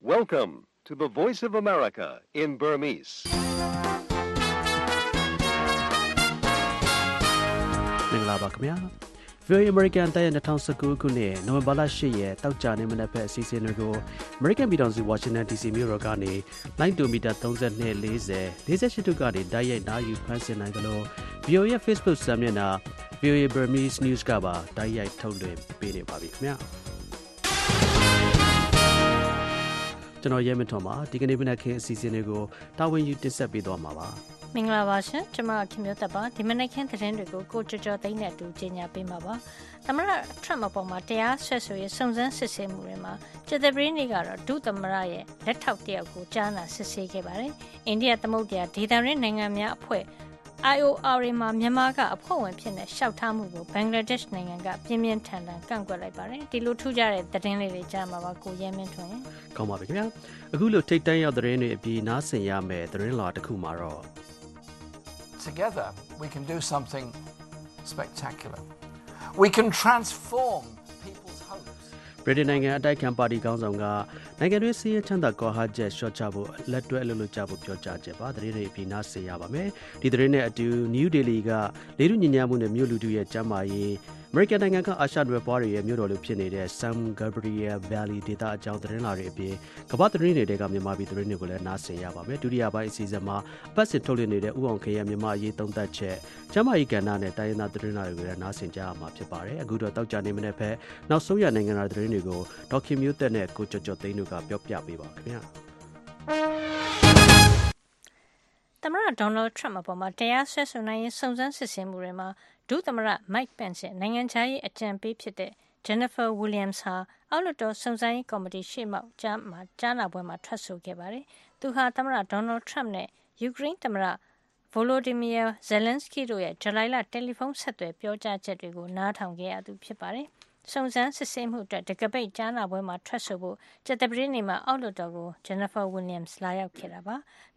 Welcome to the Voice of America in Burmese. ။မင်္ဂလာပါခင်ဗျာ။ VOA American တဲ့2019ခုနှစ်နိုဝင်ဘာလ10ရက်တောက်ကြနေမနက်ဖက်အစီအစဉ်တွေကို American ပြည်ထောင်စု Washington DC မြို့တော်ကနေလိုင်းဒိုမီတာ32 40 48တုကနေတိုက်ရိုက်နားယူဖမ်းဆင်နိုင်ကြလို့ VOA ရဲ့ Facebook စာမျက်နှာ VOA Burmese News ကပါတိုက်ရိုက်ထုတ်လွှင့်ပေးနေပါပြီခင်ဗျာ။ကျွန်တော်ရဲမထွန်ပါဒီကနေ့မနက်ခင်းအစီအစဉ်တွေကိုတာဝန်ယူတင်ဆက်ပေးသွားမှာပါမင်္ဂလာပါရှင်ကျွန်မခင်မျိုးသက်ပါဒီမနက်ခင်းသတင်းတွေကိုကိုကြော်သိန်းနဲ့အတူကြီးညာပေးမှာပါသမရထရမ့်အပေါ်မှာတရားဆွဲဆိုရေးစုံစမ်းစစ်ဆေးမှုတွေမှာကျတဲ့ပရင်းနေ့ကတော့ဒုသမရရဲ့လက်ထောက်တယောက်ကိုကြားနာစစ်ဆေးခဲ့ပါတယ်အိန္ဒိယသမုဒ္ဒရာဒေသရင်းနိုင်ငံများအဖွဲ့IOR မှာမြန်မာကအဖွဲ့ဝင်ဖြစ်နေရှောက်ထားမှုကိုဘင်္ဂလားဒေ့ရှ်နိုင်ငံကပြင်းပြင်းထန်ထန်ကန့်ကွက်လိုက်ပါတယ်ဒီလိုထူးခြားတဲ့သတင်းလေးတွေကြားမှာပါကိုရဲမင်းထွန်းကောင်းပါပြီခင်ဗျာအခုလိုထိတ်တန့်ရောက်သတင်းတွေအပြီးနားဆင်ရမယ်သတင်းလာတစ်ခုမှာတော့ Together we can do something spectacular we can transform people's homes ဗြိတိန်နိုင်ငံအတိုက်ခံပါတီခေါင်းဆောင်ကနိုင်ငံတွင်းစီးရဲချမ်းသာကောဟာချက်ရှော့ချဖို့လက်တွဲအလုပ်လုပ်ကြဖို့ပြောကြားချက်ပါသတင်းတွေအပြီးနားဆင်ရပါမယ်ဒီသတင်းနဲ့အတူ New Delhi ကလေထုညဉ့်ညမ်းမှုနဲ့မြို့လူထုရဲ့ကျန်းမာရေးအမေရိကန်နိုင်ငံကအာရှနွယ်ပွားတွေရဲ့မြို့တော်လိုဖြစ်နေတဲ့ San Gabriel Valley ဒေသအကြောင်းသတင်းလာတွေအပြင်ကမ္ဘာသတင်းတွေကမြန်မာပြည်သတင်းတွေကိုလည်းနားဆင်ရပါမယ်ဒုတိယပိုင်းအစီအစဉ်မှာအပတ်စဉ်ထုတ်လွှင့်နေတဲ့ဥအောင်ခေရဲ့မြန်မာရေးသုံးသပ်ချက်ကျန်းမာရေးကဏ္ဍနဲ့တိုင်းရင်းသားသတင်းတွေကိုလည်းနားဆင်ကြရမှာဖြစ်ပါတယ်အခုတော့တောက်ကြနေမနေ့ဖက်နောက်ဆုံးရနိုင်ငံသားသတင်းတွေကိုဒေါက်ခင်မျိုးသက်နဲ့ကိုကျော်ကျော်သိန်းတို့ကပြောပြပေးပါခင်ဗျာသမရဒေါ်နယ်ထရမ့်အပေါ်မှာတရားစွဲဆိုနိုင်ရေးစုံစမ်းစစ်ဆေးမှုတွေမှာဒုသမရ Mike Pence ရဲ့နိုင်ငံခြားရေးအကြံပေးဖြစ်တဲ့ Jennifer Williams ဟာအောက်လွှတ်တော်စုံစမ်းရေးကော်မတီရှေ့မှောက်ကြားနာပွဲမှာထွက်ဆိုခဲ့ပါတယ်။သူဟာသမရဒေါ်နယ်ထရမ့်နဲ့ယူကရိန်းသမရ Volodymyr Zelensky တို့ရဲ့ဇူလိုင်လတယ်လီဖုန်းဆက်သွယ်ပြောကြားချက်တွေကိုနားထောင်ခဲ့ရသူဖြစ်ပါတယ်။စုံစမ်းစစ်ဆေးမှုအတွက်တကပိတ်ကြားနာပွဲမှာထွက်ဆိုဖို့ကျတဲ့ပရင်းနေမှာအောက်လွှတ်တော်ကို Jennifer Williams လာရောက်ခဲ့တာပါ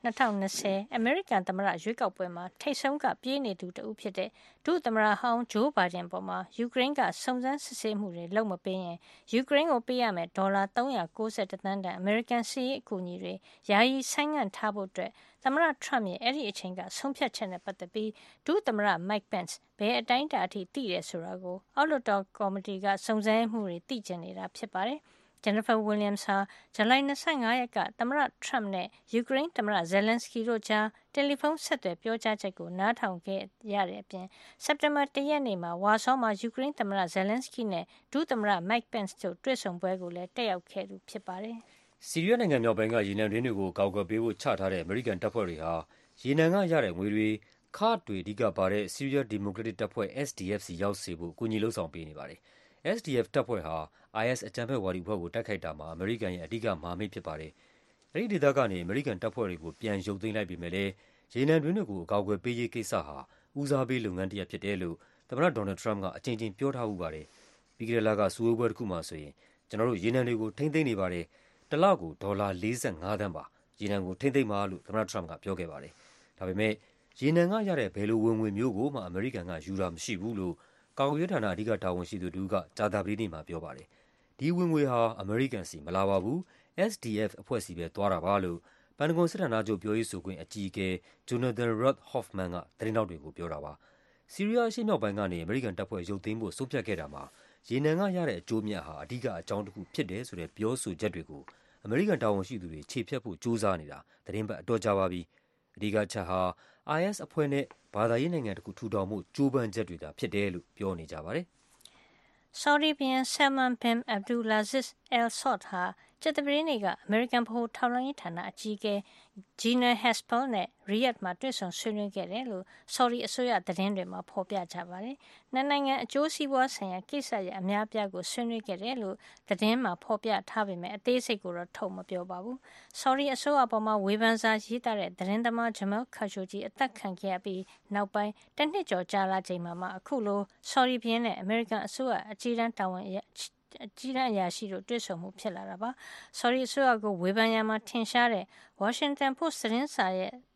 2020 American သမ္မတရွေးကောက်ပွဲမှာထိပ်ဆုံးကပြေးနေသူတဦးဖြစ်တဲ့ဒုသမ္မတဟောင်း Joe Biden ပေါ်မှာယူကရိန်းကစုံစမ်းစစ်ဆေးမှုတွေလုပ်မပေးရင်ယူကရိန်းကိုပေးရမယ်ဒေါ်လာ391သန်းတန် American စီးရေးအကူအညီတွေယာယီဆိုင်းငံ့ထားဖို့အတွက်သမ္မတ Trump ရဲ့အဲ့ဒီအချိန်ကဆုံးဖြတ်ချက်နဲ့ပတ်သက်ပြီးဒုသမ္မတ Mike Pence ဘယ်အတိုင်းအတာအထိသိတယ်ဆိုတာကိုအောက်လွှတ်တော်ကော်မတီကစုံစမ်းမှုတွေသိကျင်နေတာဖြစ်ပါတယ်။ Jennifer Williams ဟာဇူလိုင်25ရက်ကသမ္မတ Trump နဲ့ယူကရိန်းသမ္မတ Zelensky တို့ကြားတယ်လီဖုန်းဆက်သွယ်ပြောကြားချက်ကိုနားထောင်ခဲ့ရတဲ့အပြင်စက်တင်ဘာ1ရက်နေ့မှာဝါဆောမှာယူကရိန်းသမ္မတ Zelensky နဲ့ဒုသမ္မတ Mike Pence တို့တွေ့ဆုံပွဲကိုလည်းတက်ရောက်ခဲ့သူဖြစ်ပါတယ်။ဆီးရီးယားနိုင်ငံမြောက်ပိုင်းကရေနံတွင်းတွေကိုကောက်ကွယ်ပေးဖို့ချထားတဲ့အမေရိကန်တပ်ဖွဲ့တွေဟာရေနံကရတဲ့ငွေတွေခါ့တွေအဓိကပါတဲ့ဆီးရီးယားဒီမိုကရက်တစ်တပ်ဖွဲ့ SDF စီရောက်စေဖို့အကူအညီလှုံ့ဆော်ပေးနေပါတယ်။ SDF တပ်ဖွဲ့ဟာ IS အကြမ်းဖက်ဝါဒီအဖွဲ့ကိုတိုက်ခိုက်တာမှာအမေရိကန်ရဲ့အဓိကမဟာမိတ်ဖြစ်ပါတယ်။အဲဒီဒေသကနေအမေရိကန်တပ်ဖွဲ့တွေကိုပြန်ရုပ်သိမ်းလိုက်ပေမဲ့လည်းရေနံတွင်းတွေကိုအကာအကွယ်ပေးရေးကိစ္စဟာဦးစားပေးလုပ်ငန်းတစ်ရပ်ဖြစ်တယ်လို့သမ္မတဒေါ်နယ်ထရမ့်ကအကြိမ်ကြိမ်ပြောထားဦးပါတယ်။ပြီးခဲ့တဲ့လကစုဝေးပွဲတစ်ခုမှာဆိုရင်ကျွန်တော်တို့ရေနံတွေကိုထိန်းသိမ်းနေပါတယ်။တစ်လကိုဒေါ်လာ45သန်းပါရေနံကိုထိန်းသိမ်းပါလို့သမ္မတထရမ့်ကပြောခဲ့ပါတယ်။ဒါပေမဲ့ရေနံကရတဲ့ဘယ်လိုဝင်ငွေမျိုးကိုမှအမေရိကန်ကယူတာမရှိဘူးလို့ကာကွယ်ရေးဌာနအဓိကတာဝန်ရှိသူတူကကြာသပတေးနေ့မှာပြောပါတယ်။ဒီဝင်ငွေဟာအမေရိကန်စီမလာပါဘူး SDF အဖွဲ့စီပဲသွားတာပါလို့ပန်တဂွန်စစ်ဌာနချုပ်ပြောရေးဆိုခွင့်အကြီးအကဲ Jonathan Rath Hoffman ကသတင်းတောက်တွေကိုပြောတာပါ။ဆီးရီးယားအရှေ့မြောက်ပိုင်းကနေအမေရိကန်တပ်ဖွဲ့ရုပ်သိမ်းဖို့ဆုံးဖြတ်ခဲ့တာမှာရေနံကရတဲ့အကျိုးမြတ်ဟာအဓိကအကြောင်းတစ်ခုဖြစ်တယ်ဆိုတဲ့ပြောဆိုချက်တွေကိုအမေရိကန်တာဝန်ရှိသူတွေခြေဖျက်ဖို့ကြိုးစားနေတာသတင်းပတ်အတော်ကြာပါပြီ။အဓိကချက်ဟာ IS အဖွဲ့နဲ့ဘာသာရေးနိုင်ငံတစ်ခုထူထောင်မှုကြိုးပမ်းချက်တွေသာဖြစ်တယ်လို့ပြောနေကြပါတယ်။ Saudi ဘုရင် Salman bin Abdulaziz Al Saud ဟာကျတဲ့ပရင်းနေကအမေရိကန်ဗဟိုထောက်လှမ်းရေးဌာနအကြီးအကဲ Gina Haspel နဲ့ Riyadh မှာတွေ့ဆုံဆွေးနွေးခဲ့တယ်လို့ Saudi အစိုးရသတင်းတွေမှာဖော်ပြကြပါတယ်။နှစ်နိုင်ငံအကျိုးစီးပွားဆိုင်ရာကိစ္စရပ်အများအပြားကိုဆွေးနွေးခဲ့တယ်လို့သတင်းမှာဖော်ပြထားပေမဲ့အသေးစိတ်ကိုတော့ထုတ်မပြောပါဘူး။ Saudi အစိုးရပေါ်မှာဝေဖန်စာရေးသားတဲ့သတင်းသမား Jamal Khashoggi အသက်ခံခဲ့ရပြီးနောက်ပိုင်းတစ်နှစ်ကျော်ကြာလာချိန်မှာအခုလို Saudi ဘုရင်နဲ့အမေရိကန်အစိုးရအကြီးတန်းအရာရှိတို့တွေ့ဆုံမှုဖြစ်လာတာပါ။ Saudi အစိုးရကိုဝေဖန်ရမှာထင်ရှားတဲ့ Washington Post သတင်းစာရဲ့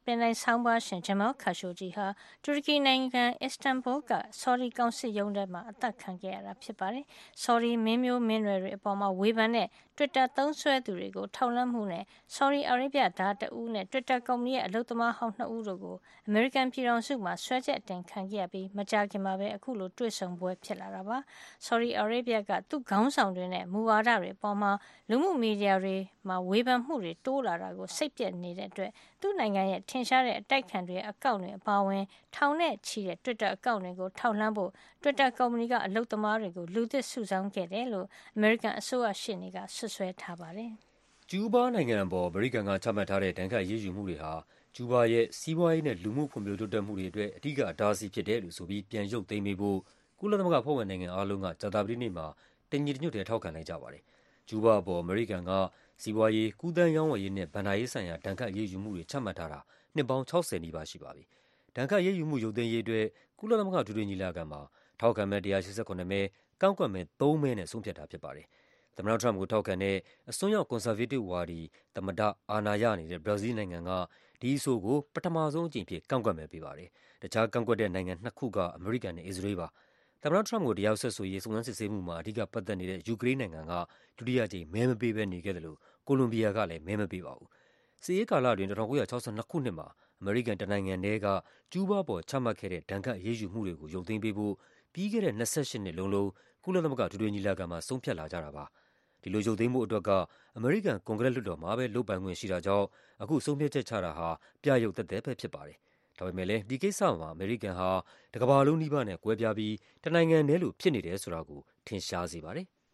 ပင်တိုင်ဆောင်းပါးရှင် Jamal Khashoggi ဟာတူရကီနိုင်ငံအစ္စတန်ဘူလ်က ဆော်ဒီကောင်စစ်ရုံးထဲမှာအသတ်ခံခဲ့ရတာဖြစ်ပါတယ်။ ဆော်ဒီမင်းမျိုးမင်းနွယ်တွေအပေါ်ဝေဖန်တဲ့ Twitter သုံးစွဲသူတွေကိုထောက်လှမ်းမှုနဲ့ဆော်ဒီအာရေဗျသားတဦးနဲ့ Twitter ကုမ္ပဏီရဲ့အလုပ်သမားဟောင်း2ဦးတို့ကိုအမေရိကန်ပြည်ထောင်စုမှာစွဲချက်အတင်ခံခဲ့ရပြီးမကြာခင်မှာပဲအခုလိုတွေ့ဆုံပွဲဖြစ်လာတာပါ။ ဆော်ဒီအာရေဗျကသူ့ခေါင်းဆောင်တွေနဲ့မူဝါဒတွေအပေါ်လူမှုမီဒီယာတွေမှာဝေဖန်မှုတွေတိုးလာတာကိုစိတ်ပျက်နေတဲ့အတွက်သူ့နိုင်ငံရဲ့ထင်ရှားတဲ့အတိုက်ခံတွေရဲ့အကောင့်တွေအပါအဝင်ထောင်နဲ့ချီတဲ့ Twitter အကောင့်တွေကိုထောက်လှမ်းဖို့ Twitter ကုမ္ပဏီကအလုပ်သမားတွေကိုလူသစ်စုဆောင်းခဲ့တယ်လို့အမေရိကန်အစိုးရရှေ့နေကစွပ်စွဲထားပါတယ်။ကျူးဘားနိုင်ငံအပေါ်အမေရိကန်ကချမှတ်ထားတဲ့ဒဏ်ခတ်အရေးယူမှုတွေဟာကျူးဘားရဲ့စီးပွားရေးနဲ့လူမှုဖွံ့ဖြိုးတိုးတက်မှုတွေအတွက်အဓိကအတားအဆီးဖြစ်တယ်လို့ဆိုပြီးပြန်ရုပ်သိမ်းပေးဖို့ကုလသမဂ္ဂဖွဲ့ဝင်နိုင်ငံအားလုံးကကြာသပတေးနေ့မှာတညီတညွတ်တည်းထောက်ခံလိုက်ကြပါတယ်။ကျူးဘားအပေါ်အမေရိကန်ကစီးပွားရေး၊ကူးသန်းရောင်းဝယ်ရေးနဲ့ဘဏ္ဍာရေးဆိုင်ရာဒဏ်ခတ်အရေးယူမှုတွေချမှတ်ထားတာနှစ်ပေါင်း60နီးပါးရှိပါပြီ။ဒဏ်ခတ်အရေးယူမှုရုပ်သိမ်းရေးအတွက်ကုလသမဂ္ဂအထွေထွေညီလာခံမှာထောက်ခံမဲ188မဲ၊ကန့်ကွက်မဲ3မဲနဲ့ဆုံးဖြတ်တာဖြစ်ပါတယ်။သမ္မတထရမ့်ပ်ကိုထောက်ခံတဲ့အစွန်းရောက်ကွန်ဆာဗေးတစ်ဝါဒီသမ္မတအာဏာရနေတဲ့ဘရာဇီးလ်နိုင်ငံကဒီအဆိုကိုပထမဆုံးအကြိမ်အဖြစ်ကန့်ကွက်မဲပေးပါတယ်။တခြားကန့်ကွက်တဲ့နိုင်ငံ2ခုကအမေရိကန်နဲ့အစ္စရေးပါ။သမ္မတထရမ့်ပ်ကိုတရားစွဲဆိုရေးစုံစမ်းစစ်ဆေးမှုမှာအဓိကပတ်သက်နေတဲ့ယူကရိန်းနိုင်ငံကဒုတိယအကြိမ်မဲမပေးဘဲနေခဲ့သလိုကိုလံဘီယာကလည်းမဲမပေးပါဘူး။စစ်အေးကာလအတွင်း1962ခုနှစ်မှာအမေရိကန်တနိုင်ငံတည်းကကျူးဘားပေါ်ချမှတ်ခဲ့တဲ့ဒဏ်ခတ်အရေးယူမှုတွေကိုရုပ်သိမ်းပေးဖို့ပြီးခဲ့တဲ့28နှစ်လုံးကုလသမဂ္ဂအထွေထွေညီလာခံမှာဆုံးဖြတ်လာကြတာပါ။ဒီလိုရုပ်သိမ်းဖို့အတွက်ကအမေရိကန်ကွန်ဂရက်လွှတ်တော်မှာပဲလုပ်ပိုင်ခွင့်ရှိတာကြောင့်အခုဆုံးဖြတ်ချက်ချတာဟာပြယုဂ်သက်သက်ပဲဖြစ်ပါတယ်။ဒါပေမဲ့လည်းဒီကိစ္စမှာအမေရိကန်ဟာတကမ္ဘာလုံးနီးပါးနဲ့ကွဲပြားပြီးတနိုင်ငံတည်းလိုဖြစ်နေတယ်ဆိုတာကိုထင်ရှားစေပါတယ်။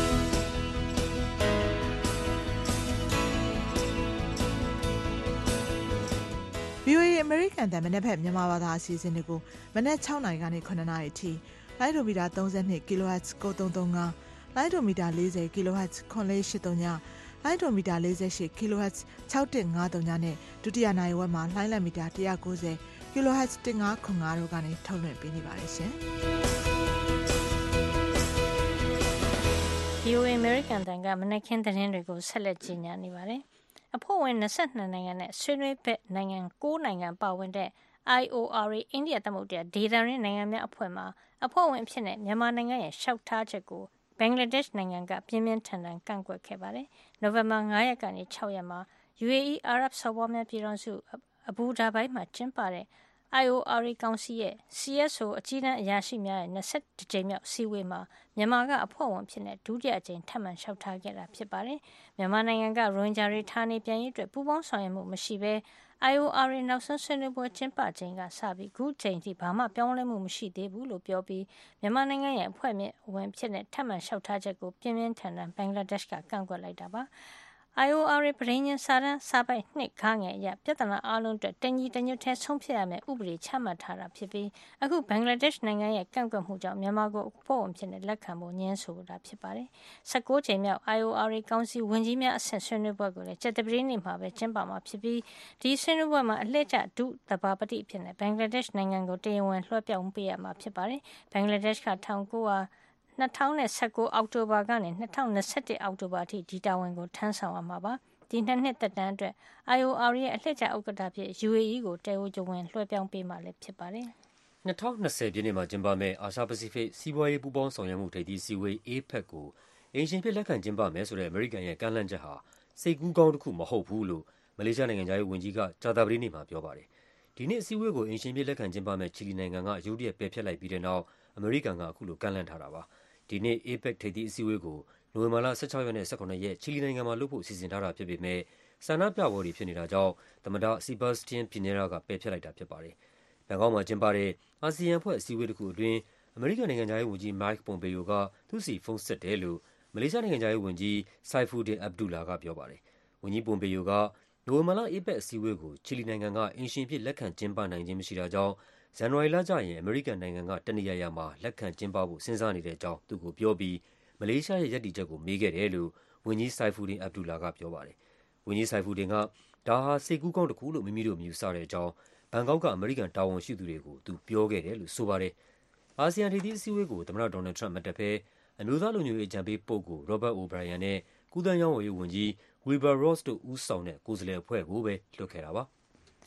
VOA အမေရိကန်တန်မနေ့ဖက်မြန်မာဘာသာအစီအစဉ်တွေကိုမနေ့6နာရီကနေ9နာရီအထိလိုင်းဒိုမီတာ32 kHz 9335လိုင်းဒိုမီတာ40 kHz 9483ညလိုင်းဒိုမီတာ48 kHz 6153ညနဲ့ဒုတိယနိုင်ဝက်မှာလိုင်းလက်မီတာ190 kHz 1505တို့ကနေထုတ်လွှင့်ပေးနေပါတယ်ရှင်။ VOA American တန်ကမနက်ခင်းသတင်းတွေကိုဆက်လက်ကြီးညာနေပါတယ်။အဖွဲ့ဝင်22နိုင်ငံနဲ့ဆွေးနွေးဘက်နိုင်ငံ9နိုင်ငံပါဝင်တဲ့ IORA အိန္ဒိယသမုဒ္ဒရာဒေသရင်းနိုင်ငံများအဖွဲ့မှာအဖွဲ့ဝင်အဖြစ်နဲ့မြန်မာနိုင်ငံရဲ့လျှောက်ထားချက်ကိုဘင်္ဂလားဒေ့ရှ်နိုင်ငံကပြင်းပြင်းထန်ထန်ကန့်ကွက်ခဲ့ပါတယ်။နိုဝင်ဘာ9ရက်ကနေ6ရက်မှာ UAE အာရပ်စော်ဘွားများပြည်ထောင်စုအဘူဒါဘိုင်းမှာကျင်းပတဲ့ IORA ကောင်စီရဲ့ CSO အကြီးတန်းအရာရှိများရဲ့21ကြိမ်မြောက်အစည်းအဝေးမှာမြန်မာကအဖွဲ့ဝင်ဖြစ်တဲ့ဒုတိယအကြိမ်ထပ်မံလျှောက်ထားခဲ့တာဖြစ်ပါတယ်။မြန်မာနိုင်ငံကရိုဟင်ဂျာတွေဌာနေပြန်ရေးအတွက်ပူးပေါင်းဆောင်ရွက်မှုမရှိဘဲ IORA နောက်ဆုံးဆွေးနွေးပွဲကျင်းပချိန်ကစပြီးအခုချိန်ထိဘာမှပြောင်းလဲမှုမရှိသေးဘူးလို့ပြောပြီးမြန်မာနိုင်ငံရဲ့အဖွဲ့ဝင်ဖြစ်တဲ့ထပ်မံလျှောက်ထားချက်ကိုပြင်းပြင်းထန်ထန်ဘင်္ဂလားဒေ့ရှ်ကကန့်ကွက်လိုက်တာပါ။ IORA ပဋိညာဉ်စာတမ်းစာပိုဒ်2ခန်းငယ်အရပြဿနာအားလုံးအတွက်တညီတညွတ်တည်းဆုံးဖြတ်ရမယ့်ဥပဒေချမှတ်ထားတာဖြစ်ပြီးအခုဘင်္ဂလားဒေ့ရှ်နိုင်ငံရဲ့ကန့်ကွက်မှုကြောင့်မြန်မာကိုအဖွဲ့ဝင်ဖြစ်လက်ခံဖို့ညှင်းဆိုတာဖြစ်ပါတယ်။19ချိန်မြောက် IORA ကောင်စီဝန်ကြီးများအဆင့်ဆွေးနွေးပွဲကိုလည်းကြာသပတေးနေ့မှာပဲကျင်းပမှာဖြစ်ပြီးဒီဆွေးနွေးပွဲမှာအလှည့်ကျဒုသဘာပတိအဖြစ်နဲ့ဘင်္ဂလားဒေ့ရှ်နိုင်ငံကိုတရားဝင်လွှဲပြောင်းပေးရမှာဖြစ်ပါတယ်။ဘင်္ဂလားဒေ့ရှ်က2019အောက်တိုဘာကနေ2021အောက်တိုဘာအထိဒီတာဝန်ကိုထမ်းဆောင်ရမှာပါ။ဒီ2နှစ်သက်တမ်းအတွက် IORA ရဲ့အလှည့်ကျဥက္ကဋ္ဌဖြစ် UAE ကိုတရားဝင်လွှဲပြောင်းပေးမှာလည်းဖြစ်ပါတယ်။2020ပြည့်နှစ်မှာကျင်းပမယ့်အာရှပစိဖိတ်စီးပွားရေးပူးပေါင်းဆောင်ရွက်မှုထိပ်သီးအစည်းအဝေး APEC ကိုအိမ်ရှင်ဖြစ်လက်ခံကျင်းပမယ်ဆိုတဲ့အမေရိကန်ရဲ့ကမ်းလှမ်းချက်ဟာစိတ်ကူးကောင်းတစ်ခုမဟုတ်ဘူးလို့မလေးရှားနိုင်ငံခြားရေးဝန်ကြီးကကြာသပတေးနေ့မှာပြောပါတယ်။ဒီနှစ်အစည်းအဝေးကိုအိမ်ရှင်ဖြစ်လက်ခံကျင်းပမယ့်ချီလီနိုင်ငံကရုတ်တရက်ပယ်ဖျက်လိုက်ပြီးတဲ့နောက်အမေရိကန်ကအခုလိုကမ်းလှမ်းထားတာပါ။ဒီနှစ် APEC ထိပ်သီးအစည်းအဝေးကိုနိုဝင်ဘာလ16ရက်နဲ့18ရက်ချီလီနိုင်ငံမှာလုပ်ဖို့စီစဉ်ထားတာဖြစ်ပေမဲ့ဆန္ဒပြပွဲတွေဖြစ်နေတာကြောင့်သမ္မတ Sebastian Pinera ကပယ်ဖျက်လိုက်တာဖြစ်ပါတယ်။ဘန်ကောက်မှာကျင်းပတဲ့အာဆီယံအဖွဲ့အစည်းအဝေးတစ်ခုအတွင်းအမေရိကန်နိုင်ငံခြားရေးဝန်ကြီး Mike Pompeo ကသူ့ဆီဖုန်းဆက်တယ်လို့မလေးရှားနိုင်ငံခြားရေးဝန်ကြီး Saifuddin Abdullah ကပြောပါတယ်။ဝန်ကြီး Pompeo ကနိုဝင်ဘာလ APEC အစည်းအဝေးကိုချီလီနိုင်ငံကအိမ်ရှင်ဖြစ်လက်ခံကျင်းပနိုင်ခြင်းမရှိတာကြောင့်ဇန်နဝါရီလကျရင်အမေရိကန်နိုင်ငံကတနေရာရာမှာလက်ခံကျင်းပဖို့စဉ်းစားနေတဲ့အကြောင်းသူ့ကိုပြောပြီးမလေးရှားရဲ့ရပ်တည်ချက်ကိုမေးခဲ့တယ်လို့ဝန်ကြီး Saifuddin Abdullah ကပြောပါတယ်။ဝန်ကြီး Saifuddin ကဒါဟာစိတ်ကူးကောင်းတစ်ခုလို့မိမိတို့မယူဆတဲ့အကြောင်းဘန်ကောက်ကအမေရိကန်တာဝန်ရှိသူတွေကိုသူပြောခဲ့တယ်လို့ဆိုပါတယ်။အာဆီယံထိပ်သီးအစည်းအဝေးကိုသမ္မတဒေါ်နယ်လ်ဒ်ထရမ့်ပ်မတက်ဘဲအမျိုးသားလုံခြုံရေးအကြံပေးပုဂ္ဂိုလ် Robert O'Brien နဲ့ကူးသန်းရောင်းဝယ်ရေးဝန်ကြီး Wilbur Ross တို့ဦးဆောင်တဲ့ကိုယ်စားလှယ်အဖွဲ့ကိုပဲလွှတ်ခဲ့တာပါ။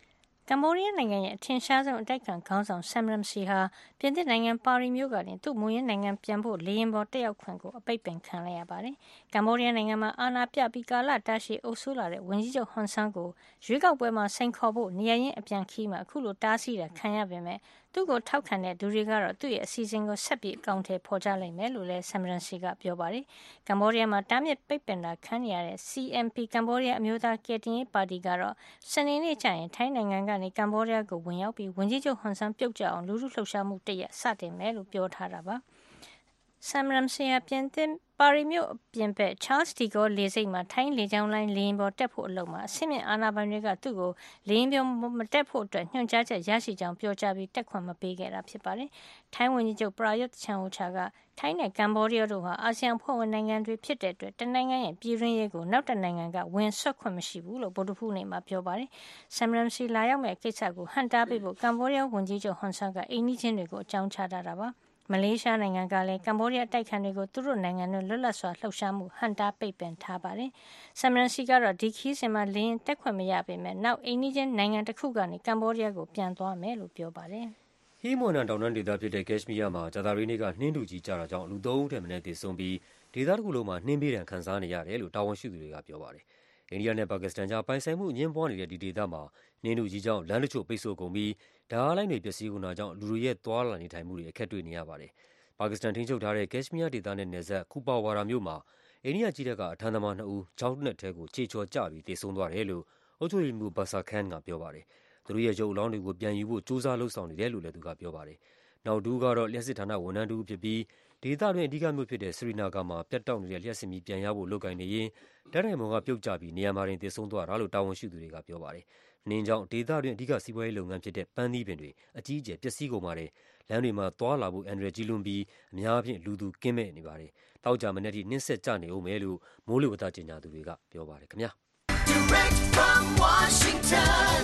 ကမ္ဘောဒီးယားနိုင်ငံရဲ့အထင်ရှားဆုံးအတိုက်ခံခေါင်းဆောင် Sam Rainsy ဟာပြင်သစ်နိုင်ငံပါရီမြို့ကနေသူ့မူရင်းနိုင်ငံပြန်ဖို့လေယာဉ်ပေါ်တက်ရောက်ခွင့်ကိုအပိတ်ပင်ခံလိုက်ရပါတယ်။ကမ္ဘောဒီးယားနိုင်ငံမှာအာဏာပြပြီးကာလတာရှည်အုပ်စိုးလာတဲ့ဝန်ကြီးချုပ်ဟွန်ဆန်းကိုရွေးကောက်ပွဲမှာစိန်ခေါ်ဖို့နေရာရင်းအပြန်ခီးမှာအခုလိုတားဆီးတာခံရပေမဲ့သူ့ကိုထောက်ခံတဲ့သူတွေကတော့သူ့ရဲ့အစီအစဉ်ကိုဆက်ပြီးအကောင့်ထဲပေါ်ကြလိမ့်မယ်လို့လည်း Sam Rainsy ကပြောပါတယ်။ကမ္ဘောဒီးယားမှာတားမြစ်ပိတ်ပင်တာခံနေရတဲ့ CNP ကမ္ဘောဒီးယားအမျိုးသားကယ်တင်ရေးပါတီကတော့စနေနေ့ကျရင်ထိုင်းနိုင်ငံကနေကမ္ဘောဒီးယားကိုဝင်ရောက်ပြီးဝန်ကြီးချုပ်ဟွန်ဆန်းပြုတ်ကျအောင်လူထုလှုပ်ရှားမှုတရက်စတင်မယ်လို့ပြောထားတာပါ။ Sam Rainsy ပြင်သစ်ပါရီမြို့ပြင်ပ Charles de Gaulle လေဆိပ်မှာထိုင်းလေကြောင်းလိုင်းလေယာဉ်ပေါ်တက်ဖို့အလုပ်မှာအဆင့်မြင့်အာဏာပိုင်တွေကသူ့ကိုလေယာဉ်ပေါ်မတက်ဖို့ညွှန်ကြားချက်ရရှိကြောင်းပြောကြားပြီးတက်ခွင့်မပေးခဲ့တာဖြစ်ပါတယ်။ထိုင်းဝန်ကြီးချုပ် Prayut Chan-o-cha ကထိုင်းနဲ့ကမ္ဘောဒီးယားတို့ဟာအာဆီယံဖွဲ့ဝင်နိုင်ငံတွေဖြစ်တဲ့အတွက်တနိုင်ငံရဲ့ပြည်တွင်းရေးကိုနောက်တနိုင်ငံကဝင်ဆွတ်ခွင့်မရှိဘူးလို့ဗုဒ္ဓဟူးနေ့မှာပြောပါတယ်။ Sam Rainsy လာရောက်မဲ့ကိစ္စကိုဟန့်တားပေးဖို့ကမ္ဘောဒီးယားဝန်ကြီးချုပ်ဟွန်ဆန်းကအိမ်နီးချင်းတွေကိုအကြောင်းချထားတာပါ။မလေးရှားနိုင်ငံကလည်းကမ္ဘောဒီးယားတိုက်ခိုက်တွေကိုသူတို့နိုင်ငံတွင်လွတ်လပ်စွာလှုပ်ရှားမှုဟန့်တားပိတ်ပင်ထားပါတယ်။ Sam Rainsy ကတော့ဒီခီးစဉ်မှာလေယာဉ်တက်ခွင့်မရပေမဲ့နောက်အိမ်နီးချင်းနိုင်ငံတစ်ခုကနေကမ္ဘောဒီးယားကိုပြန်သွားမယ်လို့ပြောပါတယ်။ဟီးမွန်နန်တောင်တန်းဒေသဖြစ်တဲ့ကက်ရှ်မီးယားမှာကြာသပတေးနေ့ကနှင်းတူကြီးကျတာကြောင့်လူ3ဦးထက်မနည်းသေဆုံးပြီးဒေသတစ်ခုလုံးမှာနှင်းပေးဒဏ်ခံစားနေရတယ်လို့တာဝန်ရှိသူတွေကပြောပါတယ်။အိန္ဒိယနဲ့ပါကစ္စတန်ကြားပိုင်ဆိုင်မှုအငြင်းပွားနေတဲ့ဒီဒေသမှာနှင်းတူကြီးကြောင့်လမ်းတချို့ပိတ်ဆို့ကုန်ပြီးဓာတ်အားလိုင်းတွေပျက်စီးကုန်တာကြောင့်လူတွေရဲ့သွားလာနေထိုင်မှုတွေအခက်တွေ့နေရပါတယ်။ပါကစ္စတန်ထိန်းချုပ်ထားတဲ့ကက်ရှ်မီးယားဒေသနဲ့နယ်စပ်ကူပါဝါရာမြို့မှာအိန္ဒိယကြည်းတပ်ကအထမ်းသမား2ဦးချောင်းနက်ထဲကိုခြေချော်ကျပြီးသေဆုံးသွားတယ်လို့အုပ်ချုပ်ရေးမှူးဘာဆာခန်ကပြောပါတယ်။သူတို့ရဲ့ရုပ်အလောင်းတွေကိုပြန်ယူဖို့ကြိုးစားလုပ်ဆောင်နေတယ်လို့လည်းသူကပြောပါတယ်။နောက်တူကတော့လျှက်စစ်ဌာနဝန်ထမ်းတူဖြစ်ပြီးဒေသတွင်းအဓိကမြို့ဖြစ်တဲ့စရီနာဂါမှာပြတ်တောက်နေတဲ့လျှက်စစ်မီးပြန်ရဖို့လုပ်ကိုင်နေရင်ဓာတ်တိုင်ပေါ်ကပြုတ်ကျပြီးနေရာမှာတင်သေဆုံးသွားတာလို့တာဝန်ရှိသူတွေကပြောပါတယ်။နှင်းကြောင့်ဒေသတွင်းအဓိကစီးပွားရေးလုပ်ငန်းဖြစ်တဲ့ပန်းသီးပင်တွေအကြီးအကျယ်ပျက်စီးကုန်ပါတယ်။လမ်းတွေမှာသွားလာဖို့အန္တရာယ်ကြီးလွန်းပြီးအများအားဖြင့်လူသူကင်းမဲ့နေပါတယ်။တောက်ကြမနေ့ထိနှင်းဆက်ကျနေဦးမယ်လို့မိုးလေဝသကြေညာသူတွေကပြောပါတယ်ခင်ဗျာ။ Direct from Washington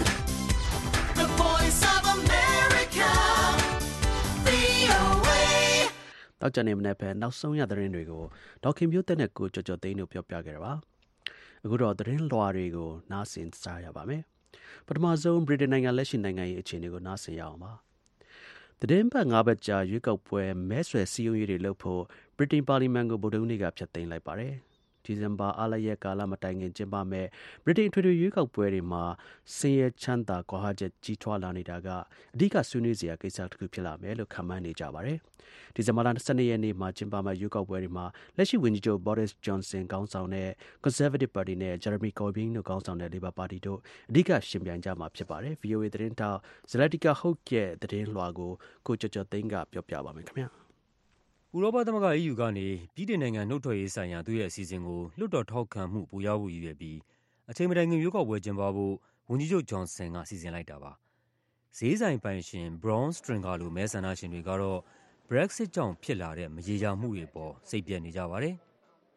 The Voice of America VOA တောက်ကြနေမနေ့ပဲနောက်ဆုံးရသတင်းတွေကိုဒေါခင်မျိုးတက်နဲ့ကိုကြော်ကြော်သိန်းတို့ပြောပြခဲ့တာပါ။အခုတော့သတင်းလွှာတွေကိုနားဆင်စားရပါမယ်။ပထမဆုံးဗြိတိန်နိုင်ငံလက်ရှိနိုင်ငံရေးအခြေအနေကိုနားဆင်ရအောင်ပါ။သတင်းပတ်9ပတ်ကြာရွေးကောက်ပွဲမဲဆွယ်စည်းရုံးရေးတွေလုပ်ဖို့ဗြိတိန်ပါလီမန်ကိုဗုဒ္ဓဟူးနေ့ကဖျက်သိမ်းလိုက်ပါတယ်။ဒီဇင်ဘာအားလပ်ရက်ကာလမတိုင်ခင်ကျင်းပမဲ့ဗြိတိန်ထွေထွေရွေးကောက်ပွဲတွေမှာဆင်းရဲချမ်းသာကွာဟချက်ကြီးထွားလာနေတာကအဓိကဆွေးနွေးစရာကိစ္စတစ်ခုဖြစ်လာမယ်လို့ခန့်မှန်းနေကြပါတယ်။ဒီဇင်ဘာလ22ရက်နေ့မှာကျင်းပမဲ့ရွေးကောက်ပွဲတွေမှာလက်ရှိဝန်ကြီးချုပ် Boris Johnson ခေါင်းဆောင်တဲ့ Conservative Party နဲ့ Jeremy Corbyn တို့ခေါင်းဆောင်တဲ့ Labour Party တို့အဓိကရှင်ပြိုင်ကြမှာဖြစ်ပါတယ်။ VOA သတင်းထောက် Zlatica Hoke ရဲ့သတင်းလွှာကိုကျော်ကျော်သိန်းကပြောပြပါမယ်ခင်ဗျာ။ဥရောပသမဂ္ဂ EU ကနေဗြိတိန်နိုင်ငံနှုတ်ထွက်ရေးဆိုင်ရာသူ့ရဲ့အစီအစဉ်ကိုလွှတ်တော်ထောက်ခံမှုပိုရဖို့ရည်ရွယ်ပြီးအချိန်မတိုင်ခင်ရွေးကောက်ပွဲကျင်းပဖို့ဝန်ကြီးချုပ် Johnson ကစီစဉ်လိုက်တာပါ။ဈေးဆိုင်ပိုင်ရှင် Braun Stringer လိုမဲဆန္ဒရှင်တွေကတော့ Brexit ကြောင့်ဖြစ်လာတဲ့မရေရာမှုတွေပေါ်စိတ်ပျက်နေကြပါတယ်။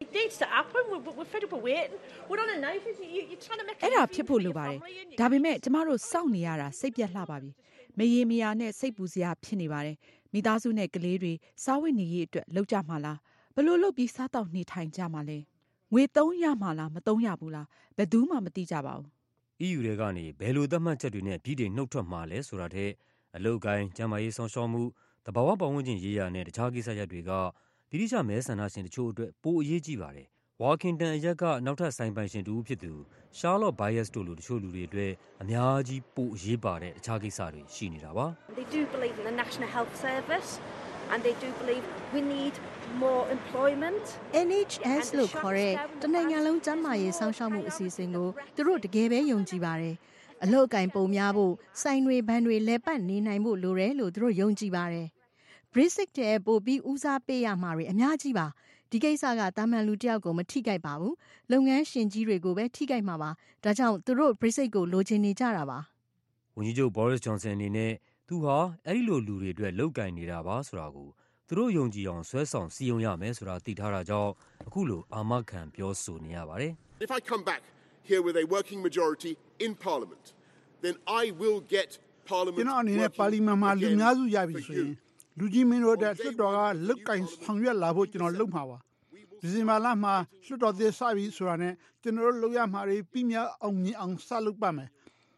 အဲ့ဒါဖြစ်ဖို့လိုပါတယ်။ဒါပေမဲ့ကျမတို့စောင့်နေရတာစိတ်ပျက်လှပါပြီ။မရေမရာနဲ့စိတ်ပူစရာဖြစ်နေပါတယ်။မိသားစုနဲ့ကလေးတွေစားဝတ်နေရေးအတွက်လုပ်ကြမှာလား။ဘလို့လုပ်ပြီးစားတောက်နေထိုင်ကြမှာလဲ။ငွေသုံးရမှာလားမသုံးရဘူးလား။ဘယ်သူမှမသိကြပါဘူး။ EU တွေကနေဘယ်လိုသတ်မှတ်ချက်တွေနဲ့ဗြိတိန်နှုတ်ထွက်မှာလဲဆိုတာထက်အလုပ်ကိုင်းကျန်းမာရေးဆောင်ရှောက်မှုသဘာဝပတ်ဝန်းကျင်ရေးရာနဲ့တခြားကိစ္စရပ်တွေကဗြိတိရှမဲဆန္ဒရှင်တချို့အတွက်ပိုအရေးကြီးပါတယ်။ Workington အရပ်ကနောက်ထပ်ဆိုင်ပိုင်ရှင်တူဖြစ်သူ Charlotte Byers တို့လိုတချို့လူတွေအတွက်အများကြီးပိုအရေးပါတဲ့တခြားကိစ္စတွေရှိနေတာပါ။ They do believe in the National Health Service and they do believe we need more employment. NHS လို့ခေါ်တဲ့တနိုင်ငံလုံးကျန်းမာရေးစောင့်ရှောက်မှုအစီအစဉ်ကိုသူတို့တကယ်ပဲယုံကြည်ပါတယ်။အလုပ်အကင်ပုံများဖို့ဆိုင်တွေဘဏ်တွေလဲပတ်နေနိုင်ဖို့လိုတယ်လို့သူတို့ယုံကြည်ပါတယ်။ Brexit တဲ့ပို့ပြီးဦးစားပေးရမှာတွေအများကြီးပါ။ဒီကိစ္စကတာမန်လူတယောက်ကိုမထိခိုက်ပါဘူး။လုပ်ငန်းရှင်ကြီးတွေကိုပဲထိခိုက်မှာပါ။ဒါကြောင့်သူတို့ Brexit ကိုလိုချင်နေကြတာပါ။ဝန်ကြီးချုပ် Boris Johnson အနေနဲ့သူဟာအဲ့ဒီလိုလူတွေအတွက်လုပ်ကင်နေတာပါဆိုတာကိုသူတို့ယုံကြည်အောင်ဆွဲဆောင်စည်းရုံးရမယ်ဆိုတာသိထားတာကြောင့်အခုလိုအာမခံပြောဆိုနေရပါတယ်။ If I come back here with a working majority in Parliament then I will get Parliament ကျွန်တော်အနေနဲ့ပါလီမန်မှာလူများစုရပြီဆိုရင်လူကြီးမင်းတို့တဲ့လွှတ်တော်ကလုတ်ကင်ဆောင်ရွက်လာဖို့ကျွန်တော်လုပ်မှာပါဒီဇင်ဘာလမှာလွှတ်တော်သစ်စပြီဆိုတာနဲ့ကျွန်တော်တို့လုပ်ရမှာတွေပြီးမြောက်အောင်မြင်အောင်စလုပ်ပါမယ်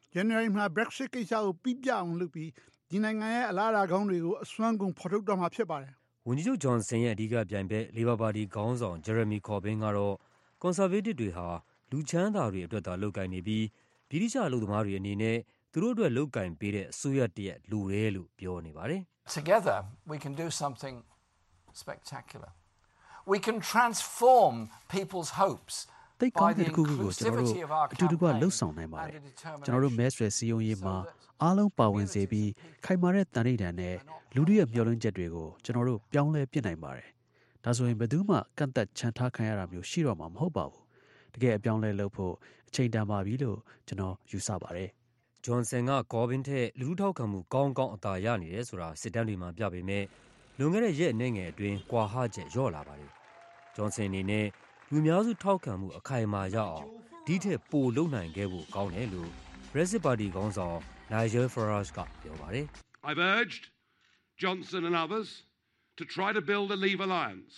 January မှာ Brexit ကိစ္စကိုပြီးပြအောင်လုပ်ပြီးဒီနိုင်ငံရဲ့အလားအလာကောင်းတွေကိုအစွမ်းကုန်ဖော်ထုတ်တော့မှာဖြစ်ပါတယ်။ဝန်ကြီးချုပ်ဂျွန်ဆင်ရဲ့အဓိကပြိုင်ဘက်လေဘာပါတီခေါင်းဆောင်ဂျယ်ရမီကော်ဘင်းကတော့ကွန်ဆာဗေးတစ်တွေဟာလူချမ်းသာတွေအတွက်သာလုပ်ကိုင်နေပြီးဗြိတိရှအလုပ်သမားတွေအနေနဲ့သူတို့အတွက်လုပ်ကိုင်ပေးတဲ့အစိုးရတရက်လိုတယ်လို့ပြောနေပါတယ်။ Together we can do something spectacular. We can transform people's hopes. တိတ်ကောင်းတဲ့တစ်ခုခုကိုကျွန်တော်တို့အတူတကွလှုပ်ဆောင်နိုင်ပါတယ်ကျွန်တော်တို့မဲဆွယ်စည်းရုံးရေးမှာအားလုံးပါဝင်စေပြီးခိုင်မာတဲ့တန်ဋိဌာန်နဲ့လူတွေရဲ့မျှော်လင့်ချက်တွေကိုကျွန်တော်တို့ပြောင်းလဲပြစ်နိုင်ပါတယ်ဒါဆိုရင်ဘယ်သူမှကန့်သက်ချန်ထားခံရတာမျိုးရှိတော့မှာမဟုတ်ပါဘူးတကယ်အပြောင်းလဲလုပ်ဖို့အချိန်တန်ပါပြီလို့ကျွန်တော်ယူဆပါတယ်ဂျွန်ဆန်ကကော်ဘင်းထက်လူထုထောက်ခံမှုကောင်းကောင်းအသာရနေတယ်ဆိုတာစစ်တမ်းတွေမှာပြပေမဲ့လွန်ခဲ့တဲ့ရက်အနည်းငယ်အတွင်းကွာဟချက်လျော့လာပါတယ်ဂျွန်ဆန်အနေနဲ့လူများစုထောက်ခံမှုအခိုင်အမာရအောင်ဒီထက်ပိုလုပ်နိုင်ခဲ့ဖို့ကောင်းတယ်လို့ Brexit Party ခေါင်းဆောင် Nigel Farage ကပြောပါတယ်။ I've urged Johnson and others to try to build a Leave alliance.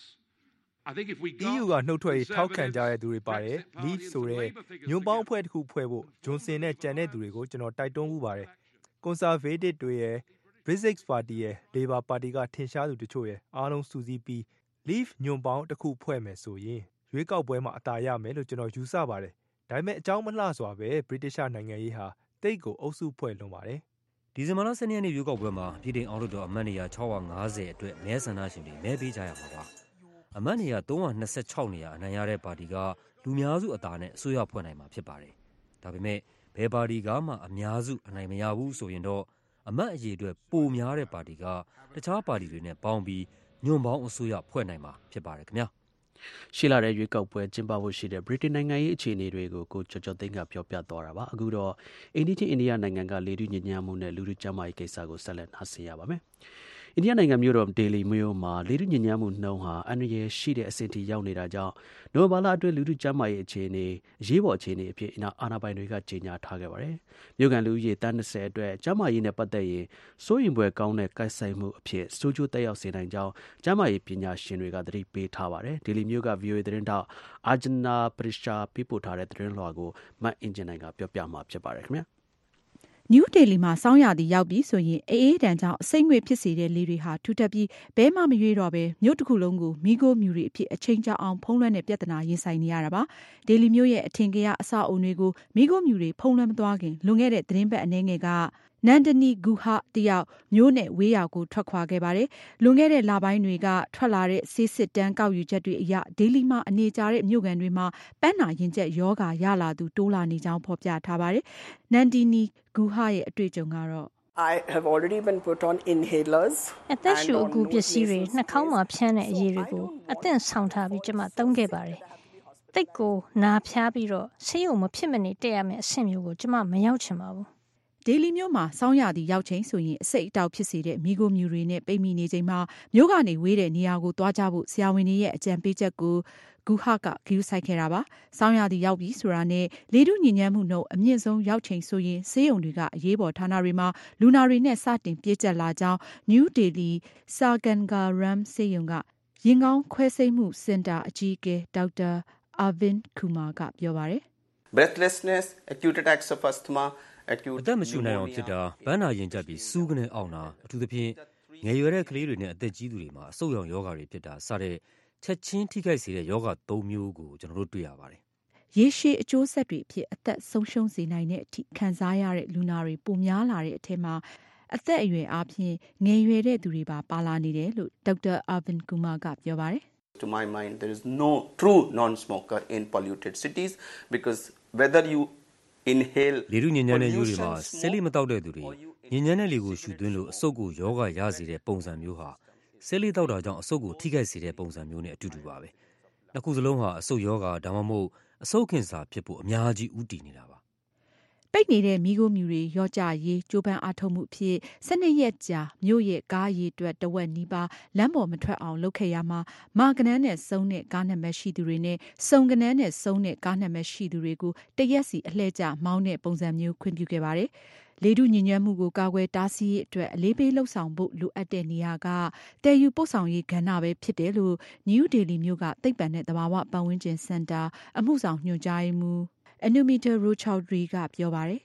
I think if we got EU ကနှုတ်ထွက်ရေးထောက်ခံကြတဲ့သူတွေပါတယ် Leave ဆိုတဲ့ညွန့်ပေါင်းအဖွဲ့တစ်ခုဖွဲ့ဖို့ဂျွန်ဆင်နဲ့ကြံတဲ့သူတွေကိုကျွန်တော်တိုက်တွန်းမှုပါတယ်။ Conservative တွေရဲ့ Brexit Party ရဲ့ Labour Party ကထင်ရှားသူတချို့ရဲ့အားလုံးစုစည်းပြီး Leave ညွန့်ပေါင်းတစ်ခုဖွဲ့မယ်ဆိုရင်ရွေးကောက်ပွဲမှာအသာရမယ်လို့ကျွန်တော်ယူဆပါတယ်။ဒါပေမဲ့အကြောင်းမလှစွာပဲ British နိုင်ငံရေးဟာတိတ်ကိုအုပ်စုဖွဲ့လွန်ပါတယ်။ဒီဇင်ဘာလ12ရက်နေ့ရွေးကောက်ပွဲမှာပြည်ထောင်အောက်လွှတ်တော်အမတ်နေရာ650အတွက်မဲဆန္ဒရှင်တွေမဲပေးကြရမှာပါ။အမတ်နေရာ326နေရာအနိုင်ရတဲ့ပါတီကလူများစုအသာနဲ့အစိုးရဖွဲ့နိုင်မှာဖြစ်ပါတယ်။ဒါပေမဲ့ဘယ်ပါတီကမှအများစုအနိုင်မရဘူးဆိုရင်တော့အမတ်အရေအတွက်ပိုများတဲ့ပါတီကတခြားပါတီတွေနဲ့ပေါင်းပြီးညွန့်ပေါင်းအစိုးရဖွဲ့နိုင်မှာဖြစ်ပါတယ်ခင်ဗျာ။ရှေ့လာတဲ့ရွေးကောက်ပွဲကျင်းပဖို့ရှိတဲ့ဗြိတိန်နိုင်ငံရေးအခြေအနေတွေကိုကိုကျော်ကျော်သိန်းကပြောပြသွားတာပါအခုတော့အိန္ဒိယအိန္ဒိယနိုင်ငံကလေထုညစ်ညမ်းမှုနဲ့လူထုကျန်းမာရေးကိစ္စကိုဆက်လက်နားဆင်ရပါမယ်အိန္ဒိယနိုင်ငံမြို့တော်ဒေလီမြို့မှာလေထုညစ်ညမ်းမှုနှုန်းဟာအန္တရာယ်ရှိတဲ့အဆင့်ထိရောက်နေတာကြောင့်နိုဝင်ဘာလအတွင်းလူထုကျန်းမာရေးအခြေအနေအရေးပေါ်အခြေအနေအဖြစ်အာဏာပိုင်တွေကကြေညာထားခဲ့ပါတယ်မြို့ကန်လူဦးရေတန်း20အတွက်ကျန်းမာရေးနဲ့ပတ်သက်ရင်စိုးရိမ်ဖွယ်ကောင်းတဲ့ကိုက်ဆိုင်မှုအဖြစ်ဆိုးကျိုးသက်ရောက်စေနိုင်ကြောင်းကျန်းမာရေးပညာရှင်တွေကသတိပေးထားပါတယ်ဒေလီမြို့က VOA သတင်းတောက်အာဂျနာပရိရှာပေးပို့ထားတဲ့သတင်းလွှာကိုမတ်အင်ဂျင်နိုင်ကပြောပြမှာဖြစ်ပါတယ်ခင်ဗျာနယူးဒေလီမှာစောင်းရာသီရောက်ပြီဆိုရင်အေးဒဏ်ကြောင့်အစိမ့်ငွေ့ဖြစ်စေတဲ့လေတွေဟာထူထပ်ပြီးဘဲမှမရွေးတော့ပဲမြို့တစ်ခုလုံးကိုမီးခိုးမြူတွေအဖြစ်အချိန်ကြာအောင်ဖုံးလွှမ်းတဲ့ပြဿနာရင်ဆိုင်နေရတာပါဒေလီမြို့ရဲ့အထင်ကရအဆောက်အုံတွေကိုမီးခိုးမြူတွေဖုံးလွှမ်းမသွားခင်လွန်ခဲ့တဲ့သတင်းပတ်အနည်းငယ်ကနန္ဒနီဂူဟာတယောက်မျိုးနဲ့ဝေးရာကိုထွက်ခွာခဲ့ပါတယ်။လွန်ခဲ့တဲ့လပိုင်းတွေကထွက်လာတဲ့ဆေးစစ်တမ်းကောက်ယူချက်တွေအရဒေလီမှာအနေကျတဲ့မြို့ကန်တွေမှာပန်းနာရင်ကျက်ယောဂါရလာသူတိုးလာနေကြောင်းဖော်ပြထားပါတယ်။နန္ဒနီဂူဟာရဲ့အတွေ့အကြုံကတော့ I have already been put on inhalers အသက်ရှူအကူပစ္စည်းတွေနှာခေါင်းမှာဖြန်းတဲ့အရည်တွေကိုအသင့်ဆောင်ထားပြီးကျွန်မသုံးခဲ့ပါတယ်။တိတ်ကိုနာဖျားပြီးတော့ဆေးရုံမဖြစ်မနေတက်ရမယ့်အဆင့်မျိုးကိုကျွန်မမရောက်ချင်ပါဘူးဒေလီမြို့မှာစောင်းရသည့်ရောက်ချိန်ဆိုရင်အစိတ်အတောက်ဖြစ်စေတဲ့မီးခိုးမြူတွေနဲ့ပိတ်မိနေချိန်မှာမြို့ကနေဝေးတဲ့နေရာကိုသွားကြဖို့ဆရာဝန်တွေရဲ့အကြံပေးချက်ကိုဂူဟာကဂရုစိုက်ခဲ့တာပါ။စောင်းရသည့်ရောက်ပြီဆိုတာနဲ့လေထုညစ်ညမ်းမှုနှုန်းအမြင့်ဆုံးရောက်ချိန်ဆိုရင်ဆေးရုံတွေကအရေးပေါ်ဌာနတွေမှာလူနာတွေနဲ့စတင်ပြေးကျပ်လာကြောင်းနယူးဒေလီဆာကန်ဂါရမ်ဆေးရုံကရင်ကောင်းခွဲစိတ်မှုစင်တာအကြီးအကဲဒေါက်တာအာဗင်ကူမာကပြောပါတယ်။ Breathlessness, acute attacks of asthma အသက်မရှူနိုင်အောင်ဖြစ်တာပန်းနာရင်ကျပ်ပြီးစူးကနေအောင်တာအထူးသဖြင့်ငယ်ရွယ်တဲ့ကလေးတွေနဲ့အသက်ကြီးသူတွေမှာအဆုတ်ရောင်ယောဂါတွေဖြစ်တာစတဲ့ချက်ချင်းထိခိုက်စေတဲ့ယောဂါ၃မျိုးကိုကျွန်တော်တို့တွေ့ရပါတယ်။ရေရှည်အကျိုးဆက်တွေအဖြစ်အသက်ဆုံးရှုံးစေနိုင်တဲ့အထိခံစားရတဲ့လူနာတွေပိုများလာတဲ့အထက်မှာအသက်အရွယ်အားဖြင့်ငယ်ရွယ်တဲ့သူတွေပါလာနေတယ်လို့ဒေါက်တာအာဗင်ကူမာကပြောပါတယ်။ To my mind there is no true non-smoker in polluted cities because whether you လေထုညစ်ညမ်းတဲ့မြို့တွေမှာဆေးလိပ်မတောက်တဲ့သူတွေညစ်ညမ်းတဲ့လေကိုရှူသွင်းလို့အဆုတ်ကိုယောဂရစေတဲ့ပုံစံမျိုးဟာဆေးလိပ်တောက်တာကြောင့်အဆုတ်ကိုထိခိုက်စေတဲ့ပုံစံမျိုးနဲ့အတူတူပါပဲ။နှစ်ခုစလုံးဟာအဆုတ်ယောဂဒါမှမဟုတ်အဆုတ်ကင်ဆာဖြစ်ဖို့အများကြီးဦးတည်နေတာပါ။ပိတ်နေတဲ့မီးခိုးမြူတွေရောကြရေးကြိုးပမ်းအားထုတ်မှုအဖြစ်12ရက်ကြာမြို့ရဲ့ကားရေအတွက်တဝက်နီးပါးလမ်းပေါ်မထွက်အောင်လုပ်ခဲ့ရမှာမာကနန်းနဲ့စုံတဲ့ကားနံပါတ်ရှိသူတွေနဲ့စုံကနန်းနဲ့စုံတဲ့ကားနံပါတ်ရှိသူတွေကိုတရက်စီအလှည့်ကျမောင်းတဲ့ပုံစံမျိုးခွင့်ပြုခဲ့ပါတယ်။လေထုညစ်ညမ်းမှုကိုကာကွယ်တားဆီးရေးအတွက်အလေးပေးလှုပ်ဆောင်ဖို့လိုအပ်တဲ့နေရာကတည်ယူပို့ဆောင်ရေးကဏ္ဍပဲဖြစ်တယ်လို့နယူးဒေလီမြို့ကသိပ္ပံနဲ့သဘာဝပတ်ဝန်းကျင်စင်တာအမှုဆောင်ညွှန်ကြားရေးမှူးAnumita Rochowdhury ကပြောပါတယ်။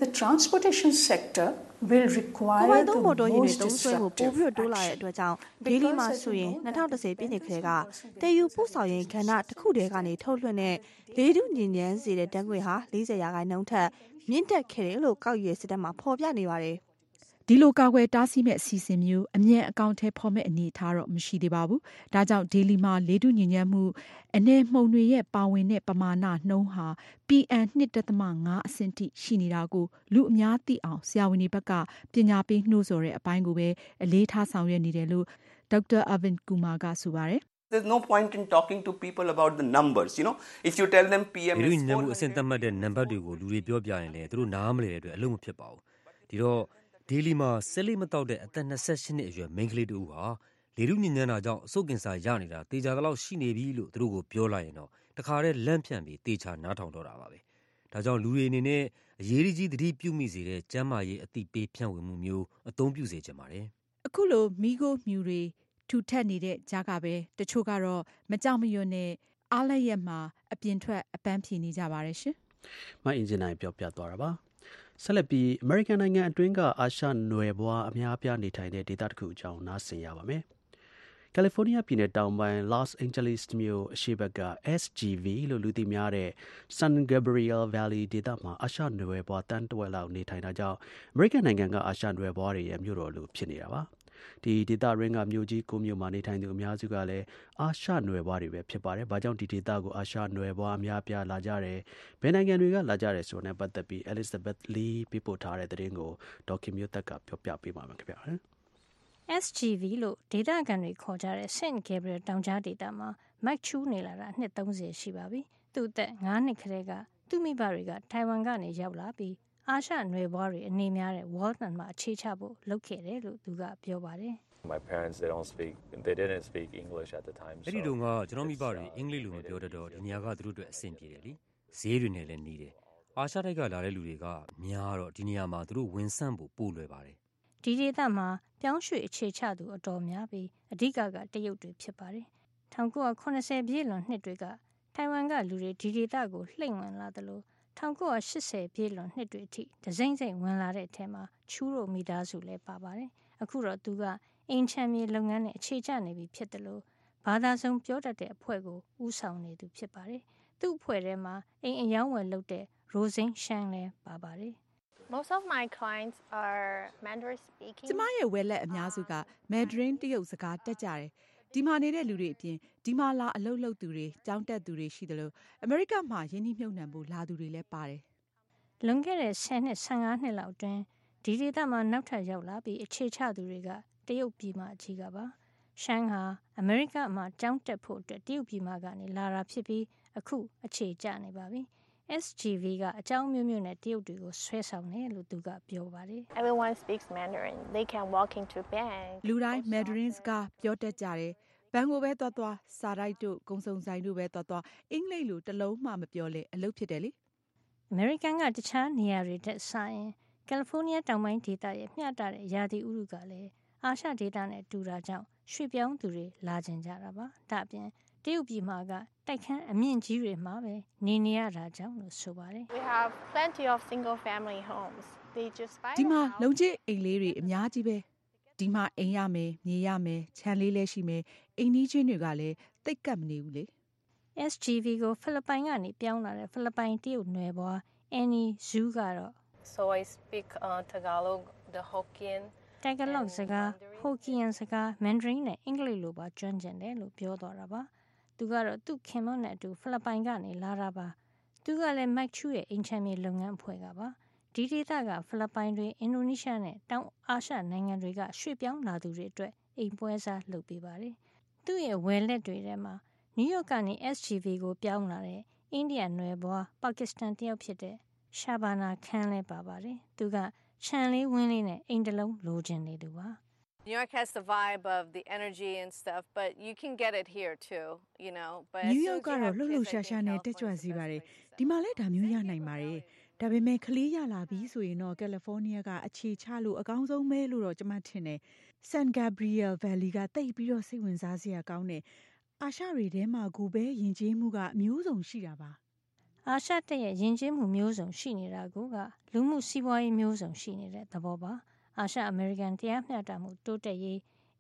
The transportation sector will require the most disruptive action. ဒေလီမှာဆိုရင်2010ပြည့်နှစ်ခန့်ကတည်ယူပို့ဆောင်ရေးကဏ္ဍတစ်ခုတည်းကနေထုတ်လွှင့်တဲ့လေထုညစ်ညမ်းစေတဲ့ဓာတ်ငွေ့ဟာ40%ထက်မြင့်တက်ခဲ့တယ်လို့ကောက်ယူစစ်တမ်းမှာဖော်ပြနေပါတယ်။ဒီလိုကာကွယ်တားဆီးမဲ့အစီအစဉ်မျိုးအမြန်အကောင့်ထဲဖော်မဲ့အနေအထားတော့မရှိသေးပါဘူး။ဒါကြောင့်ဒေလီမှာလေထုညစ်ညမ်းမှုအနယ်မှုန်တွေရဲ့ပါဝင်တဲ့ပမာဏနှုန်းဟာ PM 2.5 အဆင့်ထိရှိနေတာကိုလူအများသိအောင်ဆရာဝန်တွေဘက်ကပညာပေးနှိုးဆော်တဲ့အပိုင်းကိုပဲအလေးထားဆောင်ရွက်နေတယ်လို့ဒေါက်တာ Arvind Kumar ကဆိုပါတယ်။ There's no point in talking to people about the numbers, if you tell them PM is ညံမှုအဆင့်သတ်မှတ်တဲ့နံပါတ်တွေကိုလူတွေပြောပြရင်လည်းသူတို့နားမလည်တဲ့အတွက်အလုံးမဖြစ်ပါဘူး။ဒီတော့ဒေလီမှာဆက်လက်မတောက်တဲ့အသက်28နှစ်အရွယ်မိန်းကလေးတူဟာလေထုညစ်ညမ်းတာကြောင့်အဆုတ်ကင်ဆာရနေတာတေချာသလောက်ရှိနေပြီလို့သူတို့ကိုပြောလိုက်ရင်တော့တခါတည်းလန့်ဖြန့်ပြီးတေချာနားထောင်တော့တာပါပဲ။ဒါကြောင့်လူတွေအနေနဲ့အရေးကြီးသတိပြုမိစေတဲ့ကျန်းမာရေးအသိပေးဖြန့်ဝေမှုမျိုးအသုံးပြုစေချင်ပါတယ်။အခုလိုမိโกမြူတွေထူထပ်နေတဲ့ကြားကပဲတချို့ကတော့မကြောက်မရွံ့နဲ့အားလက်ရက်မှာအပြင်ထွက်အပန်းဖြေနေကြပါတယ်ရှင်။မအင်ဂျင်နိုင်ပြောပြသွားတာပါ။ဆက်လက်ပြီးအမေရိကန်နိုင်ငံအတွင်းကအာရှနွယ်ဘွားအများအပြားနေထိုင်တဲ့ဒေသတစ်ခုအကြောင်းနားဆင်ရပါမယ်။ကယ်လီဖိုးနီးယားပြည်နယ်တောင်ပိုင်း Los Angeles မြို့အရှေ့ဘက်က SGV လို့လူသိများတဲ့ San Gabriel Valley ဒေသမှာအာရှနွယ်ဘွားတန်းတဝက်လောက်နေထိုင်တာကြောင့်အမေရိကန်နိုင်ငံကအာရှနွယ်ဘွားတွေရဲ့မြို့တော်လိုဖြစ်နေတာပါ။ဒီဒေသရင်းကမြို့ကြီး9မြို့မှာနေထိုင်သူအများစုကလည်းအာရှနွယ်ဘွားတွေပဲဖြစ်ပါတယ်။ဘာကြောင့်ဒီဒေသကိုအာရှနွယ်ဘွားအများပြားလာကြတယ်။ဘယ်နိုင်ငံတွေကလာကြတယ်ဆိုတာနဲ့ပတ်သက်ပြီး Elizabeth Lee ပြပို့ထားတဲ့သတင်းကိုဒေါက်ခင်မျိုးသက်ကပြောပြပေးပါမယ်ခင်ဗျာ။ SGV လို့ဒေသခံတွေခေါ်ကြတဲ့ San Gabriel တောင်ကြားဒေသမှာ Mike Chu နေလာတာနှစ်30ရှိပါပြီ။သူ့အသက်9နှစ်ကလေးကသူ့မိဘတွေကထိုင်ဝမ်ကနေရောက်လာပြီးအာရှနွယ်ဘွားတွေအနေများတဲ့ Walton မှာအခြေချဖို့လုပ်ခဲ့တယ်လို့သူကပြောပါတယ်။ My parents they didn't speak English at the time. အဲ့ဒီတုန်းကကျွန်တော်မိဘတွေအင်္ဂလိပ်လိုမပြောတတ်တော့ဒီနေရာကသူတို့အတွက်အဆင်ပြေတယ်လीဈေးတွေနဲ့လည်းနှီးတယ်။အာရှတိုက်ကလာတဲ့လူတွေကများတော့ဒီနေရာမှာသူတို့ဝင်ဆန့်ဖို့ပို့လွယ်ပါတယ်။ဒီဒေသမှာပြောင်းရွှေ့အခြေချသူအတော်များပြီးအဓိကကတရုတ်တွေဖြစ်ပါတယ်။1980ပြည့်လွန်နှစ်တွေကထိုင်ဝမ်ကလူတွေဒီဒေသကိုလှိမ့်ဝင်လာတယ်လို့1980ပြည့်လွန်နှစ်တွေအထိဒဇိမ့်စိမ့်ဝင်လာတဲ့အထက်မှာချူးတို့မိသားစုလည်းပါပါတယ်။အခုတော့သူကအင်ချမ်းမြေလုပ်ငန်းနဲ့အခြေချနေပြီဖြစ်တယ်လို့ဘာသာစုံပြောတတ်တဲ့အဖွဲ့ကိုဦးဆောင်နေသူဖြစ်ပါတယ်။သူ့အဖွဲ့ထဲမှာအိမ်အယောင်းဝယ်လုပ်တဲ့ Rosine Shang လည်းပါပါတယ်။ Most of my clients are Mandarin speaking. ကျမရဲ့ဝယ်လက်အများစုက Mandarin တရုတ်စကားတတ်ကြတယ်။ဒီမှာနေတဲ့လူတွေအပြင်ဒီမှာလာအလုပ်လုပ်သူတွေကျောင်းတက်သူတွေရှိတယ်လို့အမေရိကမှာယင်းနှိမ့်နှံဖို့လာသူတွေလည်းပါတယ်။လွန်ခဲ့တဲ့10နှစ်15နှစ်လောက်အတွင်းဒီဒေသမှာနောက်ထပ်ရောက်လာပြီးအခြေချသူတွေကတရုတ်ပြည်မှာအကြီးကပါ။ရှမ်းဟာအမေရိကမှာကျောင်းတက်ဖို့အတွက်တရုတ်ပြည်မှာကနေလာတာဖြစ်ပြီးအခုအခြေကျနေပါပြီ။ SGV ကအကြောင်းမျိုးမျိုးနဲ့တရုတ်တွေကိုဆွဲဆောင်တယ်လို့သူကပြောပါတယ်။ Everyone speaks Mandarin. They can walk into bank. လူတိုင်း Mandarin စကားပြောတတ်ကြတယ်။ဘဏ်ကိုပဲသွားစာတိုက်တို့ကုံစုံဆိုင်တို့ပဲသွားအင်္ဂလိပ်လိုတစ်လုံးမှမပြောလဲအလုပ်ဖြစ်တယ်လေ။အမေရိကန်ကတခြားနေရာတွေတက်ဆိုင်ကယ်လီဖိုးနီးယားတောင်ပိုင်းဒေသရဲ့မျှတတဲ့ရာသီဥတုကလည်းအာရှဒေသနဲ့တူတာကြောင့်ရွှေ့ပြောင်းသူတွေလာကျင်ကြတာပါ။ဒါအပြင်တရုတ်ပြည်မှာကတိုက်ခန်းအမြင့်ကြီးတွေမှာပဲနေရတာကြောင့်လို့ဆိုပါတယ်။ We have plenty of single family homes. They just buy ဒီမှာလုံချစ်အိမ်လေးတွေအများကြီးပဲ။ဒီမှာအိမ်ရမယ်မြေရမယ်ခြံလေးလည်းရှိမယ်အိမ်နီးချင်းတွေကလည်းတိတ်ကပ်မနေဘူးလေ။ SGV ကိုဖိလစ်ပိုင်ကနေပြောင်းလာတဲ့ဖိလစ်ပိုင်တရုတ်နွယ်ဘွား Annie Zhu ကတော့ So I speak Tagalog, the Hokkien. Tagalog စကား Hokkien စကား Mandarin နဲ့အင်္ဂလိပ်လိုပါကျွမ်းကျင်တယ်လို့ပြောသွားတာပါ။သူကတော့သူ့ခင်မွန်းနဲ့အတူဖိလစ်ပိုင်ကနေလာတာပါ။သူကလည်း Mike Chu ရဲ့အင်ချမ်းမြေလုပ်ငန်းအဖွဲ့ကပါ။ဒီဒေသကဖိလစ်ပိုင်တွေအင်ဒိုနီးရှားနဲ့တောင်အာရှနိုင်ငံတွေကရွှေ့ပြောင်းလာသူတွေအတွက်အိမ်ပွဲစားလုပ်ပေးပါတယ်။သူ့ရဲ့ဝယ်လက်တွေထဲမှာနယူးယောက်ကနေ SGV ကိုပြောင်းလာတဲ့အိန္ဒိယနွယ်ဘွားပါကစ္စတန်တယောက်ဖြစ်တဲ့ Shabana Khan လည်းပါပါတယ်။သူကခြံလေးဝင်းလေးနဲ့အိမ်တစ်လုံးလိုချင်နေသူပါ။ New York has the vibe of the energy and stuff, but you can get it here too, But New York ကတော့လှုပ်လှုပ်ရှားရှားနဲ့တက်ကြွစီပါတယ်။ဒီမှာလည်းဒါမျိုးရနိုင်ပါတယ်။ဒါပေမဲ့ကလေးရလာပြီဆိုရင်တော့ကယ်လီဖိုးနီးယားကအခြေချလို့အကောင်းဆုံးပဲလို့တော့ကျွန်မထင်တယ်။ San Gabriel Valley ကတိတ်ပြီးတော့စိတ်ဝင်စားစရာကောင်းတယ်။အာရှတွေထဲမှာကိုပဲယဉ်ကျေးမှုကအမျိုးစုံရှိတာပါ။အာရှတက်ရဲ့ယဉ်ကျေးမှုမျိုးစုံရှိနေတာကလူမှုစီးပွားရေးမျိုးစုံရှိနေတဲ့သဘောပါအာရှအမေရိကန်တရားမျှတမှုတိုးတက်ရေး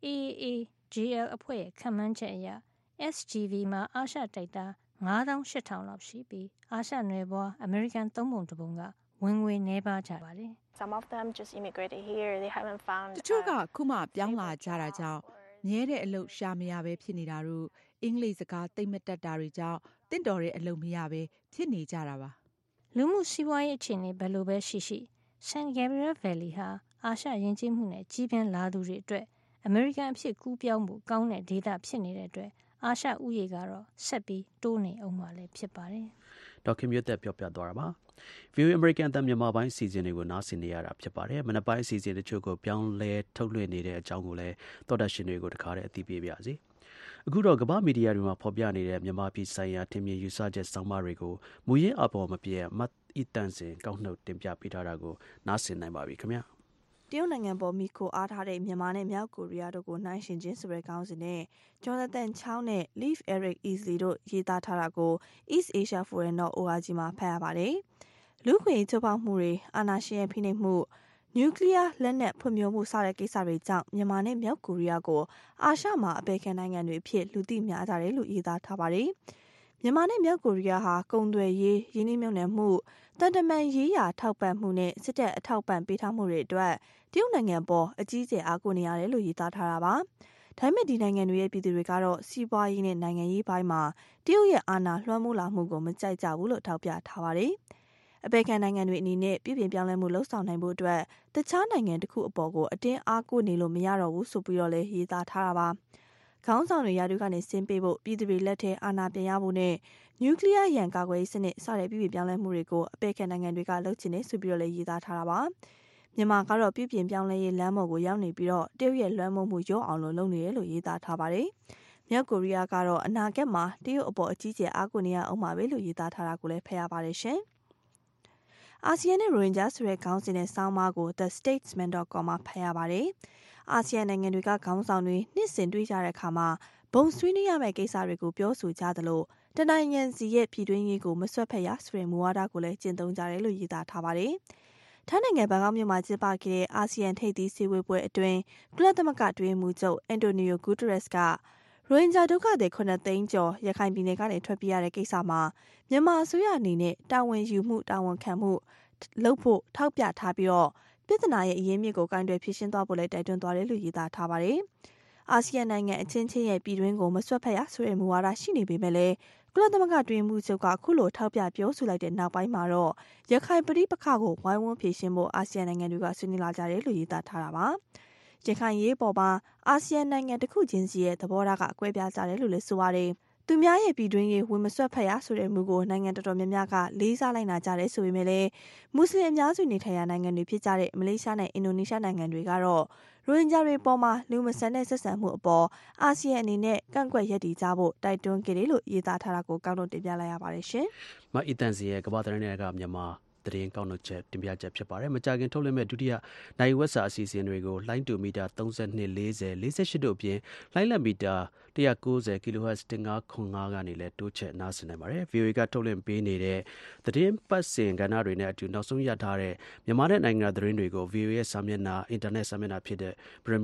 AAGL အဖွဲ့ရဲ့ခန့်မှန်းချက်အရ SGV မှာအာရှတိုက်သား 58,000 လောက်ရှိပြီးအာရှနွယ်ဘွားအမေရိကန်သုံးပုံတစ်ပုံကဝင်ငွေနှဲပါကြပါတယ် Some of them just immigrated here. They haven't found တချို့ကခုမှပြောင်းလာကြတာကြောင့်မြဲတဲ့အလုပ်ရှာမရပဲဖြစ်နေတာတို့အင်္ဂလိပ်စကားသိမ့်မတက်တာတွေကြောင့်တင့်တော်တဲ့အလုပ်မရပဲဖြစ်နေကြတာပါလူမှုစီးပွားရေးအခြေအနေဘယ်လိုပဲရှိရှိ San Gabriel Valley ဟာအာရှယဉ်ကျေးမှုနဲ့ကြီးပြင်းလာသူတွေအတွက်အမေရိကန်အဖြစ်ကူးပြောင်းမှုကောင်းတဲ့ဒေသဖြစ်နေတဲ့အတွက်အာရှဥယျာဉ်ကတော့ဆက်ပြီးတိုးနေအောင်ပါလေဖြစ်ပါတယ်ဒေါက်ခင်မျိုးသက်ပြောပြသွားတာပါ VOA American တန်မြန်မာပိုင်းစီစဉ်တွေကိုနားဆင်နေရတာဖြစ်ပါတယ်မနက်ပိုင်းစီစဉ်တချို့ကိုပြောင်းလဲထုတ်လွှင့်နေတဲ့အကြောင်းကိုလည်းသောတာရှင်တွေကိုတခါတည်းအသိပေးပါရစေအခုတော့ကမ္ဘာမီဒီယာတွေမှာဖော်ပြနေတဲ့မြန်မာပြည်ဆိုင်ရာထင်မြင်ယူဆချက်ဆောင်းပါးတွေကိုမူရင်းအပေါ်မပြည့်မတ်အီတန်စင်ကောက်နှုတ်တင်ပြပေးထားတာကိုနားဆင်နိုင်ပါပြီခင်ဗျာတရုတ်နိုင်ငံပေါ်မိခိုအားထားတဲ့မြန်မာနဲ့မြောက်ကိုရီးယားတို့ကိုနှိုင်းယှဉ်ခြင်းဆိုတဲ့ခေါင်းစဉ်နဲ့ Jonathan Chow နဲ့ Leif Eric Easley တို့ရေးသားထားတာကို East Asia Forum.org မှာဖတ်ရပါတယ်။လူ့ခွင့်ရေးချိုးဖောက်မှုတွေအာဏာရှင်ရဲ့ဖိနှိပ်မှုနျူကလ িয়ার လက်နက်ဖွံ့ဖြိုးမှုစတဲ့ကိစ္စတွေကြောင့်မြန်မာနဲ့မြောက်ကိုရီးယားကိုအာရှမှာအပေခံနိုင်ငံတွေအဖြစ်လူသိများကြတယ်လို့ရေးသားထားပါတယ်။မြန်မာနဲ့မြောက်ကိုရီးယားဟာကုန်သွယ်ရေးရင်းနှီးမြှုပ်နှံမှုတန်တမန်ရေးရာထောက်ပံ့မှုနဲ့စစ်တပ်အထောက်ပံ့ပေးထားမှုတွေအတွက်တရုတ်နိုင်ငံပေါ်အကြီးအကျယ်အားကိုးနေရတယ်လို့ရေးသားထားတာပါ။ဒါပေမဲ့ဒီနိုင်ငံတွေရဲ့ပြည်သူတွေကတော့စီးပွားရေးနဲ့နိုင်ငံရေးပိုင်းမှာတရုတ်ရဲ့အာဏာလွှမ်းမိုးလာမှုကိုမကြိုက်ကြဘူးလို့ထောက်ပြထားပါတယ်။အပေခံနိုင်ငံတွေအနေနဲ့ပြည်ပြင်ပြောင်းလဲမှုလှုံ့ဆော်နိုင်ဖို့အတွက်တခြားနိုင်ငံတစ်ခုအပေါ်ကိုအတင်းအားကိုးနေလို့မရတော့ဘူးဆိုပြီးတော့လည်းရေးသားထားတာပါ။ခေါင်းဆောင်တွေရာထူးကနေဆင်းပေးဖို့ပြည်သူတွေလက်ထဲအာဏာပြန်ရဖို့နဲ့နျူကလ িয়ার ရန်ကာကွယ်ရေးစနစ်စတဲ့ပြည်ပြင်ပြောင်းလဲမှုတွေကိုအပေခံနိုင်ငံတွေကလှုပ်ချင်နေဆိုပြီးတော့လည်းရေးသားထားတာပါ။မြန်မာကတော့ပြည်ပြင်ပြောင်းလဲရေးလမ်းပေါ်ကိုရောက်နေပြီးတော့တရုတ်ရဲ့လွှမ်းမိုးမှုရော့အောင်လုပ်နေတယ်လို့ရေးသားထားပါတယ်။မြောက်ကိုရီးယားကတော့အနာဂတ်မှာတရုတ်အပေါ်အကြီးကျယ်အားကိုးနေရအောင်ပါပဲလို့ရေးသားထားတာကိုလည်းဖတ်ရပါတယ်ရှင်။အာဆီယံနဲ့ရိုဟင်ဂျာဆိုတဲ့ခေါင်းစဉ်နဲ့ဆောင်းပါးကို thestatesman.com မှာဖတ်ရပါတယ်။အာဆီယံနိုင်ငံတွေကခေါင်းဆောင်တွေနှစ်စဉ်တွေ့ကြတဲ့အခါမှာဘုံဆွေးနွေးရမယ့်ကိစ္စတွေကိုပြောဆိုကြသလိုတနိုင်ငံစီရဲ့ပြည်တွင်းရေးကိုမဆွတ်ဖက်ရဆိုတဲ့မူဝါဒကိုလည်းကျင့်သုံးကြတယ်လို့ရေးသားထားပါတယ်။ထိုင်းနိုင်ငံဘန်ကောက်မြို့မှာကျင်းပခဲ့တဲ့အာဆီယံထိပ်သီးစည်းဝေးပွဲအတွင်းကုလသမဂ္ဂအတွင်းမှူးချုပ်အန်တိုနီယိုဂူတရက်စ်ကရိုဟင်ဂျာဒုက္ခသည်9သိန်းကျော်ရခိုင်ပြည်နယ်ကနေထွက်ပြေးရတဲ့ကိစ္စမှာမြန်မာအစိုးရအနေနဲ့တာဝန်ယူမှုတာဝန်ခံမှုလုပ်ဖို့ထောက်ပြထားပြီးတော့ပြဿနာရဲ့အရင်းမြစ်ကိုကိုင်တွယ်ဖြေရှင်းသွားဖို့လည်းတိုက်တွန်းသွားတယ်လို့ရေးသားထားပါတယ်။အာဆီယံနိုင်ငံအချင်းချင်းရဲ့ပြည်တွင်းကိုမဆွတ်ဖက်ရဆိုတဲ့မူဝါဒရှိနေပေမဲ့လည်းကုလသမဂ္ဂတွင်မှုချုပ်ကအခုလိုထောက်ပြပြောဆိုလိုက်တဲ့နောက်ပိုင်းမှာတော့ရခိုင်ပဋိပက္ခကိုဝိုင်းဝန်းဖြေရှင်းဖို့အာဆီယံနိုင်ငံတွေကဆွေးနွေးလာကြတယ်လို့ရေးသားထားတာပါ။ရခိုင်ရေးပေါ်မှာအာဆီယံနိုင်ငံတစ်ခုချင်းစီရဲ့သဘောထားကအကွဲပြားကြတယ်လို့လည်းဆိုပါတယ်။သူများရဲ့ပြည်တွင်းရေးဝင်မဆွတ်ဖက်ရဆိုတဲ့မူကိုနိုင်ငံတော်တော်များများကလေးစားလိုက်နာကြတယ်ဆိုပေမဲ့လည်းမွတ်စလင်အများစုနေထိုင်ရာနိုင်ငံတွေဖြစ်ကြတဲ့မလေးရှားနဲ့အင်ဒိုနီးရှားနိုင်ငံတွေကတော့ရိုဟင်ဂျာတွေပေါ်မှာလူမဆန်တဲ့ဆက်ဆံမှုအပေါ်အာဆီယံအနေနဲ့ကန့်ကွက်ရပ်တည်ကြဖို့တိုက်တွန်းခဲ့တယ်လို့ရေးသားထားတာကိုကောက်နှုတ်တင်ပြလိုက်ရပါတယ်ရှင်။မအီတန်စီရဲ့ကမ္ဘာသတင်းတွေကမြန်မာသတင်းကောက်နှုတ်ချက်တင်ပြချက်ဖြစ်ပါတယ်။မကြာခင်ထုတ်လွှင့်မဲ့ဒုတိယနိုင်ဝက်စာအစီအစဉ်တွေကိုလိုင်းတူမီတာ32 40 48တို့အပြင်လိုင်းလက်မီတာ190 kHz 1505ကနေလည်းတိုးချက်နားဆင်နိုင်ပါတယ်။ VOA ကထုတ်လွှင့်ပေးနေတဲ့သတင်းပတ်စဉ်ကဏ္ဍတွေနဲ့အတူနောက်ဆုံးရထားတဲ့မြန်မာနဲ့နိုင်ငံသတင်းတွေကို VOA ရဲ့စာမျက်နှာအင်တာနက်စာမျက်နှာဖြစ်တဲ့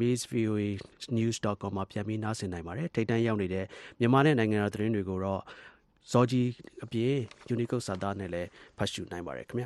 burmese.voanews.com မှာပြန်ပြီးနားဆင်နိုင်ပါတယ်။ထိပ်တန်းရောက်နေတဲ့မြန်မာနဲ့နိုင်ငံသတင်းတွေကိုတော့ဇော်ကြီးအပြင် Unicode စာသားနဲ့လည်းဖတ်ရှုနိုင်ပါတယ်ခင်ဗျာ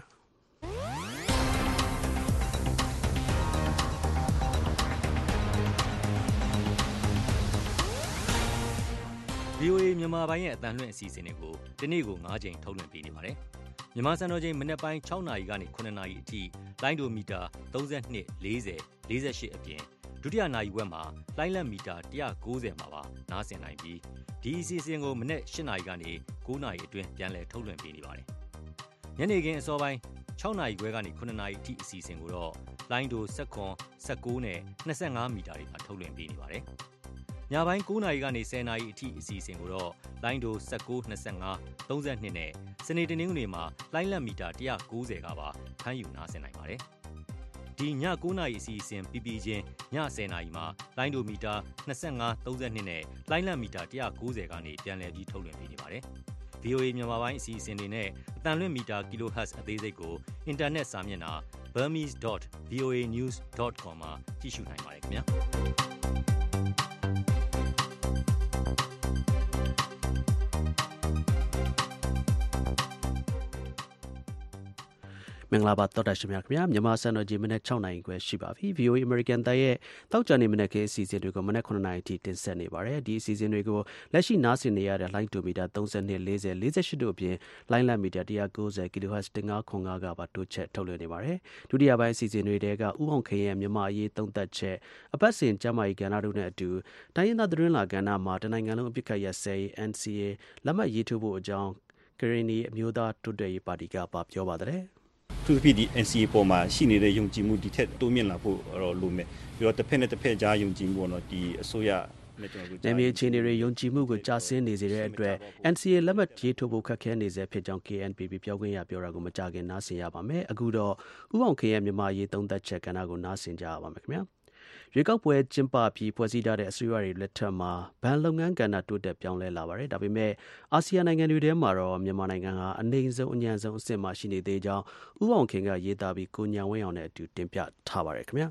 VOA မြန်မာပိုင်းရဲ့အတန်လွှင့်အစီအစဉ်တွေကိုဒီနေ့ကို9ချိန်ထုတ်လွှင့်ပေးနေပါတယ်။မြန်မာစံတော်ချိန်မနက်ပိုင်း6နာရီကနေ9နာရီအထိလိုင်းဒိုမီတာ32 40 48အပြင်ဒုတိယနာရီဝက်မှာလိုင်းလက်မီတာ190မှာပါနားဆင်နိုင်ပြီးဒီအစီအစဉ်ကိုမနေ့8နာရီကနေ9နာရီအတွင်းပြန်လည်ထုတ်လွှင့်ပေးနေပါတယ်။ညနေခင်းအစောပိုင်း6နာရီခွဲကနေ9နာရီအထိအစီအစဉ်ကိုတော့လိုင်းဒို19နဲ့25မီတာတွေမှာထုတ်လွှင့်ပေးနေပါတယ်။ညပိုင်း9နာရီကနေ10နာရီအထိအစီအစဉ်ကိုတော့လိုင်းဒို19 25 32နဲ့စနေတနင်္ဂနွေမှာလိုင်းလက်မီတာ190ကပါဖမ်းယူနားဆင်နိုင်ပါတယ်။ဒီည9နာရီအစီအစဉ်ပြီးပြီးချင်းည10နာရီမှာလိုင်းဒိုမီတာ25 32နဲ့လိုင်းလက်မီတာ190ကနေပြန်လည်ပြီးထုတ်လွှင့်ပေးနေပါတယ်။ VOA မြန်မာပိုင်းအစီအစဉ်တွေနဲ့အသံလွှင့်မီတာ kHz အသေးစိတ်ကိုအင်တာနက်စာမျက်နှာ burmese.voanews.com မှာကြည့်ရှုနိုင်ပါတယ်ခင်ဗျာမင်္ဂလာပါတော်တာရှင်များခင်ဗျာမြန်မာစံတော်ကြီးမနေ့6နိုင်ခွဲရှိပါပြီ VOA American တိုင်းရဲ့တောက်ကြနေမနေ့ကအစီအစဉ်တွေကိုမနေ့9နိုင်အထိတင်ဆက်နေပါတယ်ဒီအစီအစဉ်တွေကိုလက်ရှိနားဆင်နေရတဲ့ line to meter 32 40 48တို့အပြင် line length meter 190 kHz 1505ကပါတိုးချက်ထုတ်လွှင့်နေပါတယ်ဒုတိယပိုင်းအစီအစဉ်တွေတဲကဥအောင်ခင်ရဲ့မြန်မာအရေးသုံးသပ်ချက်အပတ်စဉ်ကျမ်းမာရေးကဏ္ဍတို့နဲ့အတူတိုင်းရင်းသားသတင်းလာကဏ္ဍမှာတနိုင်ငံလုံးအပြစ်ခတ်ရစဲ NCA လက်မှတ်ရေးထိုးဖို့အကြောင်းကရင်နီအမျိုးသားတိုးတက်ရေးပါတီကပြောပါတယ်သူပြည်ဒီ NCA ပေါ်မှာရှိနေတဲ့ယုံကြည်မှုဒီထက်တိုးမြင့်လာဖို့တော့လိုမယ်ပြီးတော့တစ်ဖက်နဲ့တစ်ဖက်ကြားယုံကြည်မှုပေါ့နော်ဒီအစိုးရနဲ့ကျွန်တော်တို့နယ်မြေအခြေအနေတွေယုံကြည်မှုကိုကြာဆင်းနေစေတဲ့အတွက် NCA လက်မှတ်ရေးထိုးဖို့ခက်ခဲနေစေဖြစ်ကြောင်း KNPP ပြောခွင့်ရပြောတာကိုမကြခင်နားဆင်ရပါမယ်အခုတော့ဥအောင်ခင်ရဲ့မြန်မာရေးသုံးသက်ချက်ကဏ္ဍကိုနားဆင်ကြရပါမယ်ခင်ဗျာရွေးကောက်ပွဲကျင်းပပြီးဖွဲ့စည်းထားတဲ့အစိုးရတွေလက်ထက်မှာဘဏ်လုပ်ငန်းကဏ္ဍတိုးတက်ပြောင်းလဲလာပါတယ်ဒါပေမဲ့အာဆီယံနိုင်ငံတွေထဲမှာတော့မြန်မာနိုင်ငံဟာအနှိမ့်ဆုံးအညံ့ဆုံးအဆင့်မှာရှိနေသေးကြောင်းဥအောင်ခင်ကရေးသားပြီးကိုညံဝင်းအောင်နဲ့အတူတင်ပြထားပါတယ်ခင်ဗျာ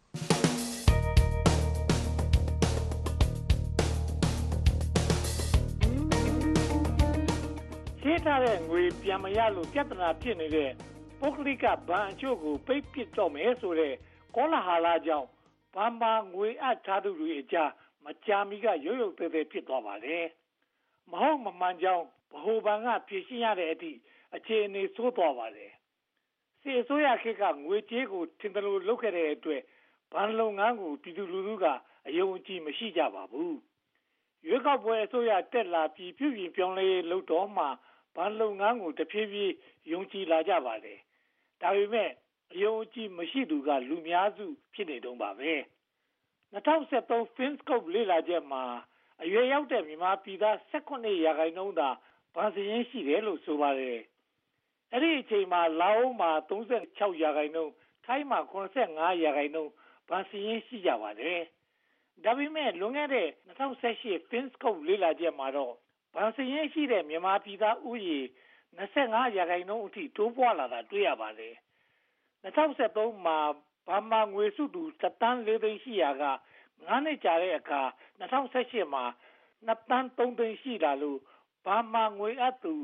ရှင်းထားတဲ့ငွေပြန်မရလို့ပြဿနာဖြစ်နေတဲ့ပုဂ္ဂလိကဘဏ်အချို့ကိုပိတ်ပစ်တော့မယ်ဆိုတဲ့ကောလဟာလကြောင့်ဘာမှငွေအပ်ထားသူတွေအကြားမကြာမီကရုတ်ရုတ်သေးသေးဖြစ်သွားပါတယ်။မဟုတ်မမှန်ကြောင်းဗဟိုဘဏ်ကဖြေရှင်းရတဲ့အထိအခြေအနေဆိုးသွားပါတယ်။စစ်အစိုးရခေတ်ကငွေကြေးကိုထင်သလိုလုပ်ခဲ့တဲ့အတွက်ဘဏ်လုပ်ငန်းကိုပြည်သူလူထုကအယုံအကြည်မရှိကြပါဘူး။ရွေးကောက်ပွဲအစိုးရတက်လာပြီးပြုပြင်ပြောင်းလဲလုပ်တော့မှဘဏ်လုပ်ငန်းကိုတဖြည်းဖြည်းယုံကြည်လာကြပါတယ်။ဒါပေမဲ့အယုံအကြည်မရှိသူကလူများစုဖြစ်နေတော့ပါပဲ2013 Finscope လေ့လာချက်မှာအရွယ်ရောက်တဲ့မြန်မာပြည်သား18%သာဗန်စရင်းရှိတယ်လို့ဆိုပါတယ်အဲ့ဒီအချိန်မှာလာအိုမှာ36%ထိုင်းမှာ85%ဗန်စရင်းရှိကြပါတယ်ဒါပေမဲ့လွန်ခဲ့တဲ့2018 Finscope လေ့လာချက်မှာတော့ဗန်စရင်းရှိတဲ့မြန်မာပြည်သားဥယျာဉ်25%အထိတိုးပွားလာတာတွေ့ရပါတယ်2013မှာဘာမှငွေစုသူ7တန်း4သိန်းရှိရာက9နှစ်ကြာတဲ့အခါ2018မှာ2တန်း3သိန်းရှိလာလို့ဘာမှငွေအပ်သူ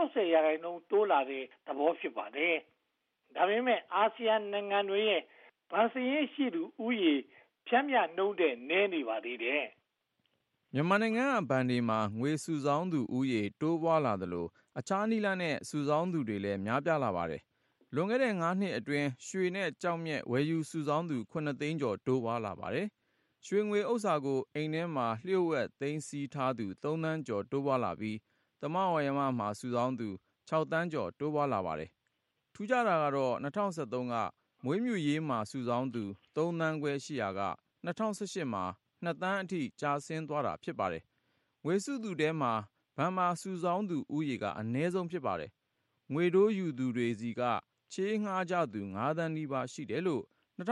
60%တိုးလာတဲ့သဘောဖြစ်ပါတယ်။ဒါပေမဲ့အာဆီယံနိုင်ငံတွေရဲ့ဗန်စရင်းရှိသူဥယျာဉ်ဖြန့်မြနှုံးတဲ့နည်းနေပါသေးတယ်။မြန်မာနိုင်ငံကဘဏ်တွေမှာငွေစုဆောင်းသူဥယျာဉ်တိုးပွားလာသလိုအခြားနည်းလမ်းနဲ့စုဆောင်းသူတွေလည်းများပြားလာပါတယ်။လွန်ခဲ့တဲ့9နှစ်အတွင်းရွှေနဲ့ကျောက်မျက်ဝယ်ယူစုဆောင်းသူ9သိန်းကျော်တိုးပွားလာပါတယ်။ရွှေငွေဥစ္စာကိုအိမ်ထဲမှာလျှို့ဝှက်သိမ်းဆည်းထားသူ3သန်းကျော်တိုးပွားလာပြီးသမဝါယမမှာစုဆောင်းသူ6သန်းကျော်တိုးပွားလာပါတယ်။ထူးခြားတာကတော့2013ကမွေးမြူရေးမှာစုဆောင်းသူ3သန်းခွဲရှိရာက2018မှာ2သန်းအထိကျဆင်းသွားတာဖြစ်ပါတယ်။ငွေစုသူထဲမှာဘဏ်မှာစုဆောင်းသူဥယေကအနည်းဆုံးဖြစ်ပါတယ်။ငွေတိုးယူသူတွေစီကချေးငှားကြသူ9သန်းနီးပါးရှိတယ်လို့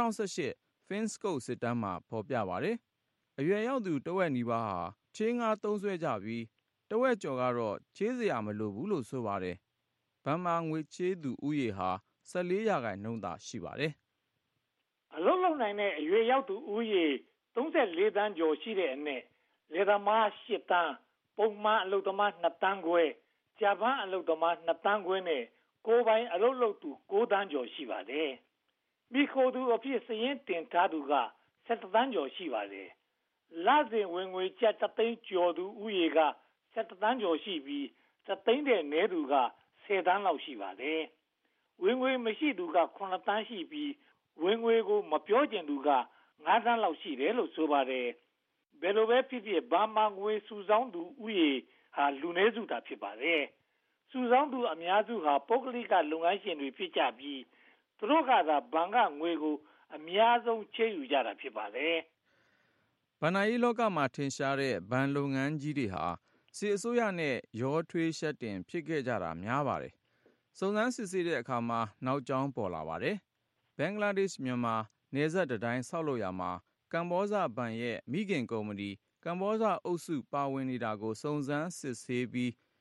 2018 Finscope စစ်တမ်းမှာဖော်ပြပါတယ်။အရွယ်ရောက်သူတဝက်နီးပါးဟာချေးငှားသုံးစွဲကြပြီးတဝက်ကျော်ကတော့ချေးစရာမလိုဘူးလို့ဆိုပါတယ်။ဘဏ်မှာငွေချေးသူဥယေဟာ14%သာရှိပါတယ်။အလုံးလုံးနိုင်တဲ့အရွယ်ရောက်သူဥယေ34သန်းကျော်ရှိတဲ့အနက်လေသမား8တန်းပုံမှန်အလုပ်သမား2တန်းခွဲဂျပန်အလုပ်သမား2တန်းခွဲနဲ့ကိုယ်ပိုင်အလုပ်လုပ်သူ9တန်းကျော်ရှိပါတယ်။မိခိုသူအဖြစ်စည်ရင်းတင်ထားသူက7တန်းကျော်ရှိပါတယ်။လစဉ်ဝင်ငွေကျပ်3သိန်းကျော်သူဥယေက7တန်းကျော်ရှိပြီး3သိန်းတဲ့နည်းသူက10တန်းလောက်ရှိပါတယ်။ဝင်ငွေမရှိသူက9တန်းရှိပြီးဝင်ငွေကိုမပြောကျင်သူက9တန်းလောက်ရှိတယ်လို့ဆိုပါတယ်။ဘယ်လိုပဲဖြစ်ဖြစ်ဘာမှငွေစုဆောင်းသူဥယေဟာလူနည်းစုတာဖြစ်ပါတယ်။စုဆောင်းသူအများစုဟာပုဂ္ဂလိကလုပ်ငန်းရှင်တွေဖြစ်ကြပြီးသူတို့ကသာဘဏ်ကငွေကိုအများဆုံးချေးယူကြတာဖြစ်ပါတယ်။ဘဏ္ဍာရေးလောကမှာထင်ရှားတဲ့ဘဏ်လုပ်ငန်းကြီးတွေဟာစစ်အစိုးရနဲ့ရောထွေးရှက်တင်ဖြစ်ခဲ့ကြတာများပါတယ်။စုံစမ်းစစ်ဆေးတဲ့အခါမှာနောက်ကြောင်းပေါ်လာပါတယ်။ဘင်္ဂလားဒေ့ရှ်မြန်မာနယ်စပ်တိုင်းဆောက်လုပ်ရာမှာကမ္ဘောဇဘဏ်ရဲ့မိခင်ကုမ္ပဏီကမ္ဘောဇအုပ်စုပါဝင်နေတာကိုစုံစမ်းစစ်ဆေးပြီး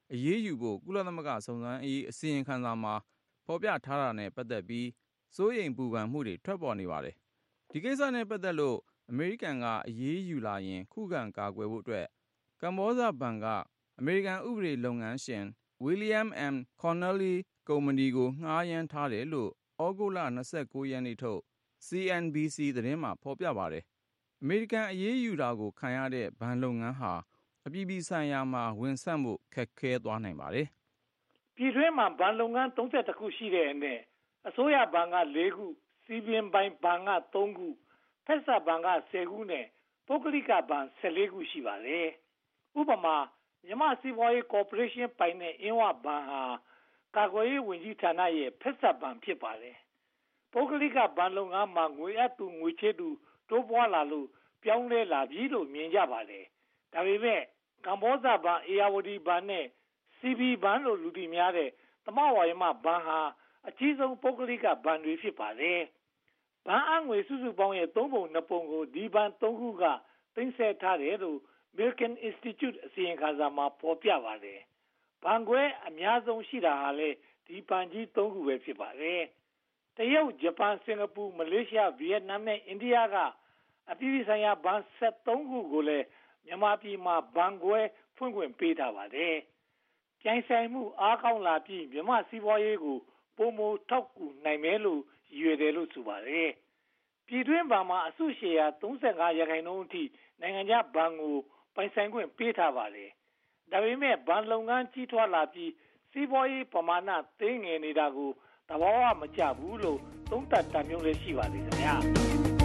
အရေးယူဖို့ကုလသမဂ္ဂစုံစမ်းရေးအစီရင်ခံစာမှာဖော်ပြထားတာနဲ့ပတ်သက်ပြီးစိုးရိမ်ပူပန်မှုတွေထွက်ပေါ်နေပါတယ်။ဒီကိစ္စနဲ့ပတ်သက်လို့အမေရိကန်ကအရေးယူလာရင်ခုခံကာကွယ်ဖို့အတွက်ကမ္ဘောဇဘဏ်ကအမေရိကန်ဥပဒေလုပ်ငန်းရှင် William M. Connolly ကုမ္ပဏီကိုငှားရမ်းထားတယ်လို့ဩဂုတ်လ29 ရက်နေ့ထုတ် CNBC သတင်းမှာဖော်ပြပါတယ်။အမေရိကန်အရေးယူတာကိုခံရတဲ့ဘဏ်လုပ်ငန်းဟာအပြည်ပြည်ဆိုင်ရာမှာဝင်ဆန့်မှုခက်ခဲသွားနိုင်ပါတယ်။ပြည်တွင်းမှာဘဏ်လုပ်ငန်း32ခုရှိတဲ့အနက်အစိုးရဘဏ်က4ခုစီပင်ပိုင်းဘဏ်က3ခုဖက်ဆက်ဘဏ်က10ခုနဲ့ပုဂ္ဂလိကဘဏ်14ခုရှိပါတယ်။ဥပမာမြန်မာစီးပွားရေးကော်ပိုရေးရှင်းပိုင်တဲ့အင်းဝဘဏ်ဟာကာကွယ်ရေးဝန်ကြီးဌာနရဲ့ဖက်ဆက်ဘဏ်ဖြစ်ပါတယ်။ပုဂ္ဂလိကဘဏ်လုပ်ငန်းမှာငွေအပ်သူငွေချေးသူတိုးပွားလာလို့ပြောင်းလဲလာပြီလို့မြင်ကြပါတယ်။ဒါပေမဲ့ကမ္ဘောဇဘဏ်အေယာဝတီဘဏ်နဲ့စီဘီဘဏ်လို့လူသိများတဲ့သမဝါယမဘဏ်ဟာအကြီးဆုံးပုဂ္ဂလိကဘဏ်တွေဖြစ်ပါတယ်။ဘဏ်အငွေစုစုပေါင်းရဲ့3ပုံ2ပုံကိုဒီဘဏ်3ခုကသိမ်းဆည်းထားတယ်လို့ Milken Institute အစီရင်ခံစာမှာဖော်ပြပါတယ်။ဘဏ်ခွဲအများဆုံးရှိတာဟာလေဒီဘဏ်ကြီး3ခုပဲဖြစ်ပါတယ်။တရုတ်၊ဂျပန်၊စင်ကာပူ၊မလေးရှား၊ဗီယက်နမ်နဲ့အိန္ဒိယကအပြည်ပြည်ဆိုင်ရာဘဏ်73ခုကိုလည်းမြန်မာပြည်မှာဘဏ်ခွဲဖွင့်ခွင့်ပေးထားပါတယ်။ပြိုင်ဆိုင်မှုအားကောင်းလာပြီးမြန်မာစီးပွားရေးကိုပုံမထောက်ကူနိုင်မယ်လို့ရည်ရွယ်တယ်လို့ဆိုပါတယ်။ပြည်တွင်းဘဏ်မှာအစုရှယ်ယာ35%အထိနိုင်ငံခြားဘဏ်ကိုပိုင်ဆိုင်ခွင့်ပေးထားပါတယ်။ဒါပေမဲ့ဘဏ်လုပ်ငန်းကြီးထွားလာပြီးစီးပွားရေးပမာဏသေးငယ်နေတာကိုသဘာဝမကျဘူးလို့သုံးသပ်တာမျိုးလည်းရှိပါတယ်ခင်ဗျာ။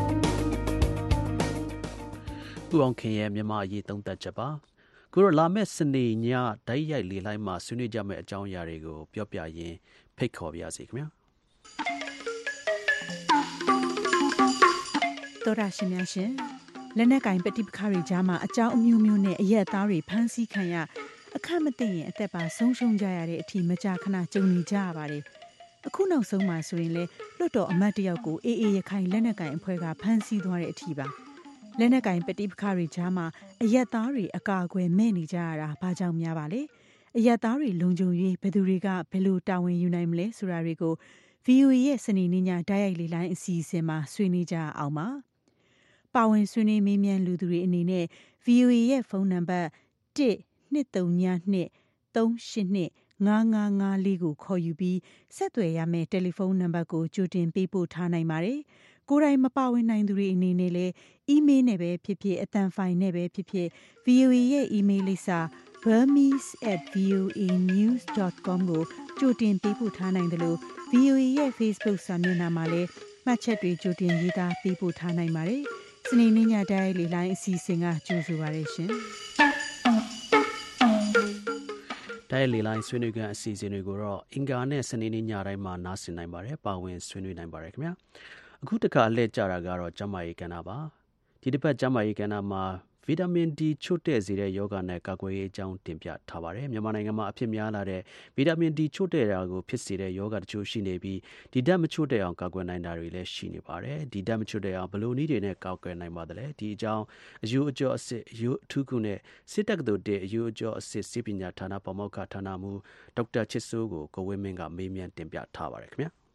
ဦးအောင်ခင်ရဲ့မြန်မာအရေးသုံးသပ်ချက်ပါ။ကိုရလာမဲ့စနေညတိုက်ရိုက်လေလိုက်မှာဆွေးနွေးကြမယ့်အကြောင်းအရာတွေကိုပြောပြရင်းဖိတ်ခေါ်ပါရစေခင်ဗျာ။တော်ရရှိများရှင်လက်နက်ကင်ပဋိပက္ခတွေကြားမှာအကြောင်းအမျိုးမျိုးနဲ့အရက်သားတွေဖမ်းဆီးခံရအခက်မသိရင်အသက်ပါဆုံးရှုံးကြရတဲ့အထိမကြာခဏကြုံနေကြရပါတယ်။အခုနောက်ဆုံးမှာဆိုရင်လေလွတ်တော်အမတ်တယောက်ကိုအေးအေးရခိုင်လက်နက်ကင်အဖွဲ့ကဖမ်းဆီးသွားတဲ့အထိပါ။လက်နက်ကင်ပဋိပက္ခတွေကြားမှာအရက်သားတွေအကာအကွယ်မဲ့နေကြရတာဘာကြောင့်များပါလဲ။အရက်သားတွေလုံခြုံရေးဘယ်သူတွေကဘယ်လိုတာဝန်ယူနိုင်မလဲဆိုတာတွေကို VOA ရဲ့စနေနေ့ညတိုက်ရိုက်လေလိုင်းအစီအစဉ်မှာဆွေးနွေးကြအောင်ပါ။ပါဝင်ဆွေးနွေးမေးမြန်းလူသူတွေအနေနဲ့ VOA ရဲ့ဖုန်းနံပါတ်12383825554ကိုခေါ်ယူပြီးဆက်သွယ်ရမယ့်တယ်လီဖုန်းနံပါတ်ကိုကြိုတင်ပေးပို့ထားနိုင်ပါတယ်။ကိုယ်တိုင်မပါဝင်နိုင်သူတွေအနေနဲ့လည်းအီးမေးလ်နဲ့ပဲဖြစ်ဖြစ်အသံဖိုင်နဲ့ပဲဖြစ်ဖြစ် VOA ရဲ့အီးမေးလ်လိပ်စာ burmese@voanews.com ကိုကြိုတင်ပေးပို့ထားနိုင်တယ်လို့ VOA ရဲ့ Facebook စာမျက်နှာမှာလည်းမှတ်ချက်တွေကြိုတင်ရေးသားပေးပို့ထားနိုင်ပါတယ်။စနေနေ့ညတိုင်းလေလိုင်းအစီအစဉ်ကကြိုဆိုပါရရှင်။တိုင်းလေလိုင်းဆွေးနွေးခန်းအစီအစဉ်တွေကိုတော့အင်္ဂါနဲ့စနေနေ့ညတိုင်းမှာနားဆင်နိုင်ပါတယ်။ပါဝင်ဆွေးနွေးနိုင်ပါတယ်ခင်ဗျာ။အခုတစ်ခါအလှည့်ကြတာကတော့ကျန်းမာရေးကဏ္ဍပါ။ဒီတစ်ပတ်ကျန်းမာရေးကဏ္ဍမှာဗီတာမင် D ချို့တဲ့စေတဲ့ယောဂနဲ့ကာကွယ်ရေးအကြောင်းတင်ပြထားပါတယ်။မြန်မာနိုင်ငံမှာအဖြစ်များလာတဲ့ဗီတာမင် D ချို့တဲ့တာကိုဖြစ်စေတဲ့ယောဂတချို့ရှိနေပြီးဒီဓာတ်မချို့တဲ့အောင်ကာကွယ်နိုင်တာတွေလည်းရှိနေပါတယ်။ဒီဓာတ်မချို့တဲ့အောင်ဘယ်လိုနည်းတွေနဲ့ကာကွယ်နိုင်ပါသလဲ။ဒီအကြောင်းအယူအကျော်အစစ်အယူအထူးခုနဲ့စစ်တက္ကသိုလ်တဲ့အယူအကျော်အစစ်စေပညာဌာနပါမောက္ခဌာနမှူးဒေါက်တာချစ်စိုးကိုကိုဝင်းမင်းကမေးမြန်းတင်ပြထားပါတယ်ခင်ဗျာ။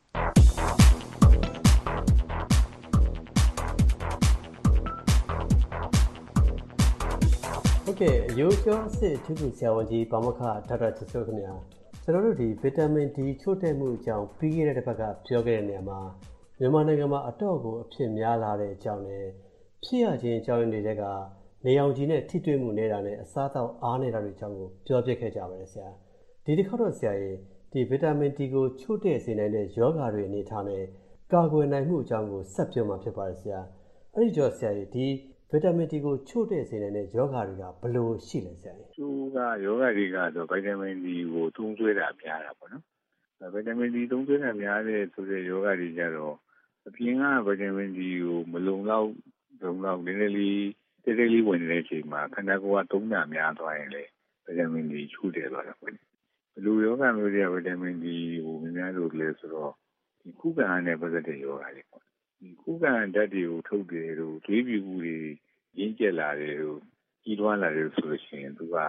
ဟုတ်ကဲ့ရိုးကျော်စစ်သူဆရာဝန်ကြီးပါမောက္ခဒေါက်တာချစ်စိုးခင်ဗျာကျွန်တော်တို့ဒီဗီတာမင် D ချို့တဲ့မှုအကြောင်းပြီးခဲ့တဲ့တစ်ပတ်ကပြောခဲ့တဲ့နေရာမှာမြန်မာနိုင်ငံမှာအတော့ကိုအဖြစ်များလာတဲ့အကြောင်းနဲ့ဖြစ်ရခြင်းအကြောင်းရင်းတွေကနေအောင်ကြီးနဲ့ထိတွေ့မှုနေတာနဲ့အစားအသောက်အားနေတာတွေအကြောင်းကိုပြောပြခဲ့ကြပါတယ်ဆရာဒီတစ်ခါတော့ဆရာရေဒီဗီတာမင် D ကိုချို့တဲ့စေနိုင်တဲ့ယောဂါတွေအနေထားနဲ့ကာကွယ်နိုင်မှုအကြောင်းကိုဆက်ပြောမှာဖြစ်ပါတယ်ဆရာအဲ့ဒီကြောင့်ဆရာရေဒီဗီတာမင် D ကိုချို့တဲ့စေနိုင်တဲ့ယောဂါတွေကဘယ်လိုရှိလဲဆရာကြီး။သူကယောဂါတွေကတော့ဗီတာမင် D ကိုသုံးစွဲတာများတာပေါ့နော်။ဗီတာမင် D သုံးစွဲတာများတဲ့ဆိုတဲ့ယောဂါတွေကြတော့အပြင်ကဗီတာမင် D ကိုမလုံလောက်နည်းနည်းလေးတိတ်တိတ်လေးဝင်နေတဲ့အချိန်မှာခန္ဓာကိုယ်ကသုံးတာများသွားရင်လေဗီတာမင် D ချို့တယ်သွားတာပေါ့။ဘယ်လိုယောဂါမျိုးတွေကဗီတာမင် D ကိုများလို့လဲဆိုတော့ဒီခုခံအားနဲ့ပတ်သက်တဲ့ယောဂါတွေပေါ့။ဒီခုခံဓာတ်တွေကိုထုတ်တယ်လို့သွေးပြူမှုတွေရင်းကျက်လာတယ်လို့ကြီးထွားလာတယ်ဆိုလို့ရှိရင်သူက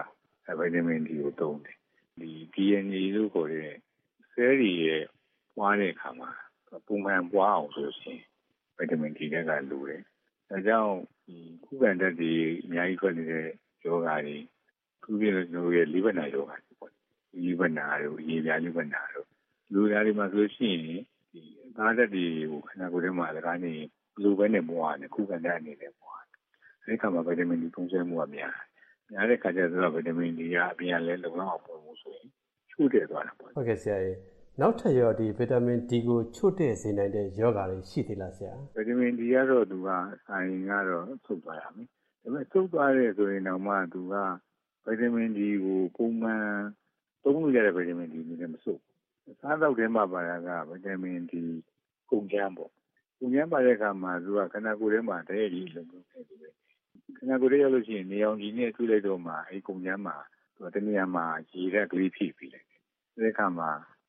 ဗိုက်တာမင် D ကိုသုံးတယ်ဒီ DNA လို့ခေါ်တဲ့ cell တွေရဲ့ပွားတဲ့အခါမှာပုံမှန်ပွားအောင်ဆိုရင်ဗိုက်တာမင် D ကလိုတယ်ဒါကြောင့်ဒီခုခံတတ်တွေအများကြီးထွက်နေတဲ့ယောဂါတွေသူပြည့်လို့ရဲ့လိဗနာယောဂါတွေပေါ့လိဗနာတို့ရေပြားလိဗနာတို့လူသားတွေမှာဆိုရှင်ဒီသားတတ်တွေကိုခန္ဓာကိုယ်ထဲမှာလည်းကနေလူပဲနဲ့ပွားတယ်ခုခံတတ်အနေနဲ့ပွားတယ်အဲဒီခါမှာဗိုက်တာမင် D သုံးစွဲမှုကများတဲ့ခါကျတော့ဗိုက်တာမင် D ကအပြင်လဲလုံလောက်အောင်ပုံမှုဆိုရင်ချို့တဲ့သွားတာပေါ့ဟုတ်ကဲ့ဆရာကြီးနောက်ထပ်ရောဒီဗီတာမင် D ကိုချို့တဲ့စေနိုင်တဲ့ယောဂါတွေရှိသေးလားဆရာဗီတာမင် D ကတော့သူကဆိုင်ကတော့ဆုတ်သွားရမယ်ဒါပေမဲ့ဆုတ်သွားတယ်ဆိုရင်တော့မှသူကဗီတာမင် D ကိုပုံမှန်သုံးလို့ရတဲ့ဗီတာမင် D နဲ့မဆုတ်ဘူးစားတော့ထဲမှာပါတာကဗီတာမင် D ကုန်ကျန်းပေါ့ကုန်ကျန်းပါတဲ့အခါမှာသူကခန္ဓာကိုယ်ထဲမှာတည်းကြီးလုံလုံနေတယ်ခန္ဓာကိုယ်ထဲရောက်လို့ရှိရင်နေအောင်ကြီးနဲ့တွေ့လိုက်တော့မှအဲကုန်ကျန်းမှာသူကတနည်းအားမှာရေဓာတ်ကလေးဖြည့်ပြီးလိုက်တယ်ဒီအခါမှာ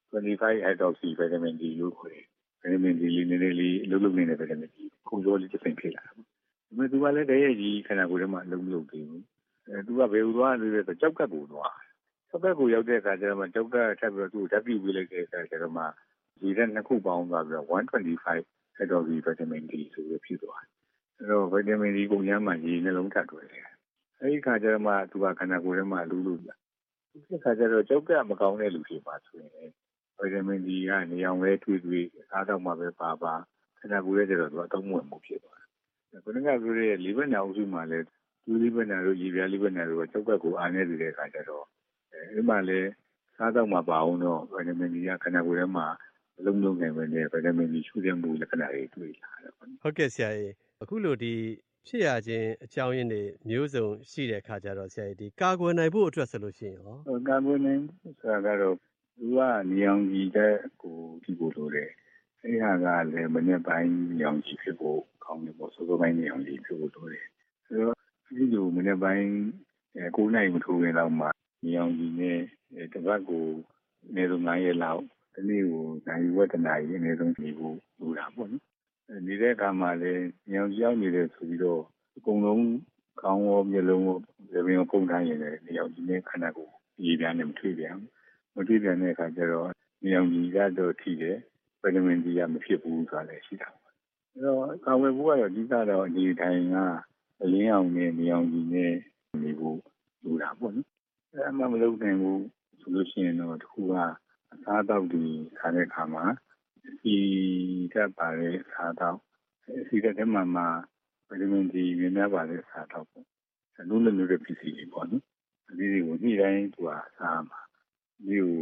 25 hydroxy vitamin D လို့ခေါ်တယ်။ vitamin D လေးနည်းနည်းလေးအလုပ်လုပ်နေတဲ့ vitamin D ကိုကြောလေးတစ်စိမ်ဖြစ်လာတာပေါ့။ဒါပေမဲ့သူကလည်းတည်းရဲ့ကြီးခန္ဓာကိုယ်ထဲမှာအလုပ်မလုပ်သေးဘူး။သူကဘယ်လိုသွားလဲဆိုတော့ကြောက်ကပ်ကိုသွား။ကြောက်ကပ်ကိုရောက်တဲ့အခါကျတော့မှကြောက်ကထပ်ပြီးတော့သူ့ကိုဓာတ်ပြုတ်ပေးလိုက်တဲ့အခါကျတော့မှဒီဓာတ်နှစ်ခုပေါင်းသွားပြီးတော့125 hydroxy vitamin D ဆိုပြီးဖြစ်သွားတယ်။အဲ့တော့ vitamin D ကိုညမ်းမှရေနှလုံးထပ်တွေ့တယ်။အဲဒီခါကျတော့မှသူကခန္ဓာကိုယ်ထဲမှာအလုပ်လုပ်လာ။ဒီခါကျတော့ကြောက်ကမကောင်းတဲ့လူတွေပါဆိုရင်ဗီတာမင် D ကနေအောင်လဲတွေ့စားတော့မှပဲပါခန္ဓာကိုယ်ရဲ့ကျတော့သူအသုံးဝင်မှုဖြစ်သွားတယ်။ခုနကပြောတဲ့လိဗနာအုပ်စုမှာလည်းသူလိဗနာတို့ရေပြားလိဗနာတို့ကကြောက်ကပ်ကိုအားနေနေတဲ့အခါကျတော့အဲဒီမှာလည်းစားတော့မှပါအောင်တော့ဗီတာမင် D ကခန္ဓာကိုယ်ထဲမှာအလုံးလုံးနိုင်မယ်နဲ့ဗီတာမင် D ရှုတဲ့မှုလက္ခဏာတွေတွေ့လာတယ်ပေါ့။ဟုတ်ကဲ့ဆရာကြီးအခုလိုဒီဖြစ်ရခြင်းအကြောင်းရင်းတွေမျိုးစုံရှိတဲ့အခါကျတော့ဆရာကြီးဒီကာကွယ်နိုင်ဖို့အတွက်ဆိုလို့ရှိရင်ရောကာကွယ်နိုင်ဆိုတာကတော့သူကနေအောင်ကြီးတဲ့ကိုဒီကိုလိုတယ်အဲဒီဟာကလည်းမနေ့ပိုင်းနေအောင်ကြီးဖြစ်ဖို့ကောင်းတယ်ပေါ့စောစောပိုင်းနေအောင်ကြီးဖြစ်ဖို့လိုတယ်ဆိုတော့ဒီလိုမနေ့ပိုင်း9နိုင်မထိုးခင်လောက်မှနေအောင်ကြီးနဲ့တစ်ပတ်ကိုအနည်းဆုံး9ရက်လောက်ဒီနေ့ကိုနိုင်ဝတ္တနာကြီးအနည်းဆုံးနေဖို့လိုတာပေါ့နော်နေတဲ့အခါမှာလည်းနေအောင်ကြီးရောက်နေတယ်ဆိုပြီးတော့အကုန်လုံးခေါင်းရောမျက်လုံးရောလက်ရောပုံထားရင်လည်းနေအောင်ကြီးနဲ့ခန္ဓာကိုယ်ရေပြားနဲ့မထွေးပြန်မတွေ့ပြန်တဲ့အခါကျတော့နေအောင်ကြီးကတော့ထိတယ်ဗီတာမင် D ကမဖြစ်ဘူးဆိုတာလည်းရှိတာပေါ့အဲတော့ကာဝယ်ဖို့ကတော့အဓိကတော့အနေတိုင်းကအလင်းအောင်နဲ့နေအောင်ကြီးနဲ့နေဖို့လိုတာပေါ့နော်အဲမှမလုပ်နိုင်ဘူးဆိုလို့ရှိရင်တော့တစ်ခုကအစားအသောက်တွေခါတဲ့အခါမှာဒီကပါတဲ့စားတော့ဒီကတည်းမှာဗီတာမင် D မြင်များပါတဲ့စားတော့ပေါ့လုံးလုံးတဲ့ပစ္စည်းတွေပေါ့နော်ဒီတွေကိုနေ့တိုင်းသူကစားမှာဒီကို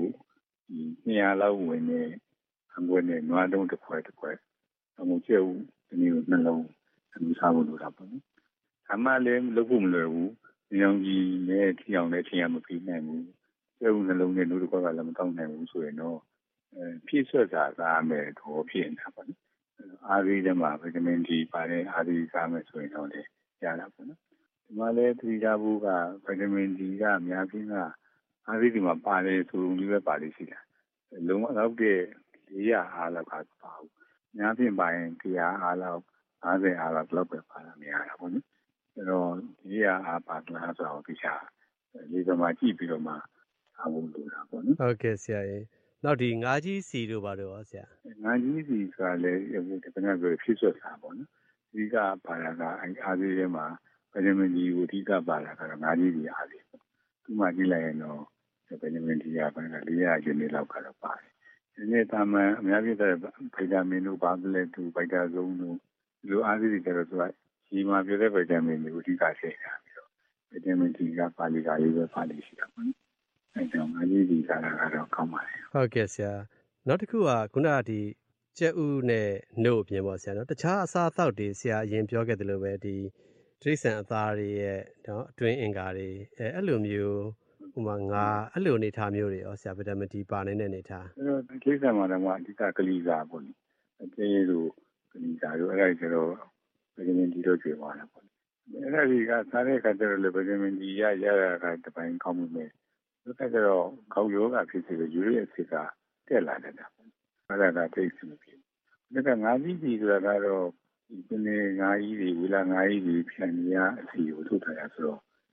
200လောက်ဝင်တဲ့အငွေနဲ့နွားတုံးတစ်ခွက်အမှုကျဲဦးဒီလိုနှလုံးသူစားဖို့လိုတာပေါ့နော်အမှလည်းလုပ်ဖို့မလွယ်ဘူးဒီအောင်ကြီးနဲ့ထီအောင်လည်းထင်ရမပြီးနိုင်ဘူးကျဲဦးနှလုံးနဲ့နှုတ်တစ်ခွက်ကလည်းမတောင်းနိုင်ဘူးဆိုရင်တော့ဖြည့်ဆွတ်တာစားမယ်တော့ဖြစ်နေတာပေါ့နော်အားကြီးတဲ့မှာဗီတာမင် D ပါတဲ့အားကြီးစားမယ်ဆိုရင်တော့လည်းရတာပေါ့နော်ဒီမှာလည်းသတိထားဖို့ကဗီတာမင် D ကအများကြီးကအားကြီးဒီမှာပါတယ်ဆိုလို့လည်းပဲပါလိမ့်ရှိတာလုံးဝတော့တဲ့400အားလောက်ကပါဘူး။များပြင်ပါရင်100အားလောက်50အားလောက်ပဲပါလာများတာပေါ့နော်။အဲတော့400အားပါလားဆိုတော့ဒီချာလေးတော့မှကြည့်ပြီးတော့မှအားဖို့လိုတာပေါ့နော်။ဟုတ်ကဲ့ဆရာကြီး။နောက်ဒီငါးကြီးစီတို့ပါတော့ရောဆရာ။ငါးကြီးစီဆိုတာလည်းဒီကနေ့ပြောဖြစ်ဆွတ်တာပေါ့နော်။အဓိကပါတာကအားသေးထဲမှာဗီတာမင် D ကိုအဓိကပါတာကတော့ငါးကြီးစီအားသေးပေါ့။ဒီမှာကြည့်လိုက်ရင်တော့ဗီတာမင် D က400ကျင်းလောက်ကတော့ပါတယ်။ဒီနေ့တာမန်အများကြီးတဲ့ဗီတာမင်တို့ဘာလဲတူဗီတာဇုံတို့ဒီလိုအားကြီးတွေကျတော့သူကဒီမှာပြောတဲ့ဗီတာမင်တွေကိုအဓိကထည့်ထားပြီးတော့ဗီတာမင် D ကပါလီကာလေးပဲပါလိရှိတာပေါ့နော်။အဲကြောင့်အားကြီးဒီကတော့ကောင်းပါတယ်။ဟုတ်ကဲ့ဆရာ။နောက်တစ်ခုကခုနကဒီကျက်ဥနဲ့နှုတ်အပြင်ပေါ့ဆရာနော်။တခြားအစားအသောက်တွေဆရာအရင်ပြောခဲ့သလိုပဲဒီတိရစ္ဆာန်အသားတွေရဲ့အတွင်းအင်္ဂါတွေအဲ့လိုမျိုးဥပမာငါအဲ့လိုအနေထားမျိုးတွေရောဆရာဗီတာမင် D ပါနေတဲ့အနေထားအဲ့တော့ကိစ္စမှာတော့အဓိကကလေးစားပေါ့လေအကျဉ်းလိုကလေးစားတို့အဲ့ဒါကျတော့ဗီတာမင် D တော့ကျွေးသွားတာပေါ့အဲ့ဒါကြီးကစားတဲ့အခါကျတော့လေဗီတာမင် D ရတာကတပိုင်းကောင်းမှုပဲဒါကြတော့ခေါင်းယောဂဖြစ်စေလို့ယူရီအစစ်ကတက်လာတယ်တာအဲ့ဒါကသိစမဖြစ်ဘူးဒါကငါးကြီးကြီးဆိုတာကတော့ဒီနေ့ငါးကြီးတွေဝီလာငါးကြီးတွေဖြန်ရအစီကိုထုတ်ထားရဆိုတော့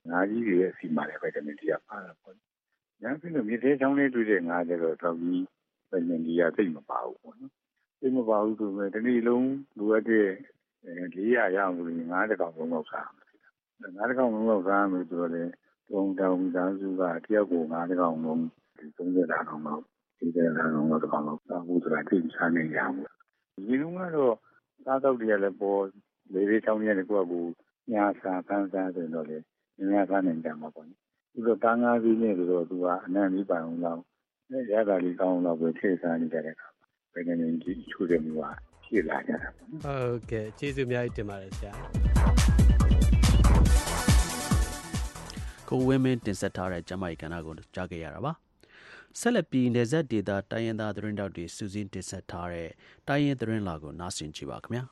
ငါးကြီးတွေရဲ့အစီမှာလည်းဗိုက်တာမင် D ကပါတာပေါ့။ညာဖြစ်လို့မြစ်သေးချောင်းလေးတွေ့တဲ့ငါးကျတော့တောက်ကြီးဗိုက်တာမင် D ကသိမပါဘူးပေါ့နော်။သိမပါဘူးဆိုပေမဲ့ဒီနေ့လုံးလိုအပ်တဲ့400ရအောင်လို့ငါးတစ်ကောင်လုံးလောက်စားငါးတစ်ကောင်လုံးလောက်စားမယ်ဆိုတော့လေတုံတောင်မိသားစုကတယောက်ကိုငါးတစ်ကောင်လုံး30တာကောင်လောက်40တာကောင်လောက်တစ်ကောင်လောက်စားဖို့ဆိုတာသိစားနေရမှာဒီလုံးကတော့စားတော့တည်းလည်းပေါ်လေလေးချောင်းကြီးနဲ့ကိုယ့်အကူညာစာဖန်းစားဆိုတော့လေညာစားနေကြမှာပေါ့ဒီလိုတန်းကားကြီးနဲ့ဆိုတော့သူကအနံ့လေးပိုင်အောင်လောက်ရတာလေးကောင်းအောင်လောက်ပဲထည့်စားနေကြတဲ့အခါဘယ်နေကြီးချိုးတယ်မျိုးကဖြစ်လာကြတာပေါ့ဟုတ်ကဲ့ကျေးဇူးအများကြီးတင်ပါတယ်ဆရာကိုဝင်းမင်းတင်ဆက်ထားတဲ့ကျမကြီးကဏ္ဍကိုကြားခဲ့ရတာပါဆက်လက်ပြီးနေဆက်ဒေတာတိုင်းရင်းသားသတင်းတောက်တွေစူးစီးတင်ဆက်ထားတဲ့တိုင်းရင်းသတင်းလာကိုနားဆင်ကြပါခင်ဗျာ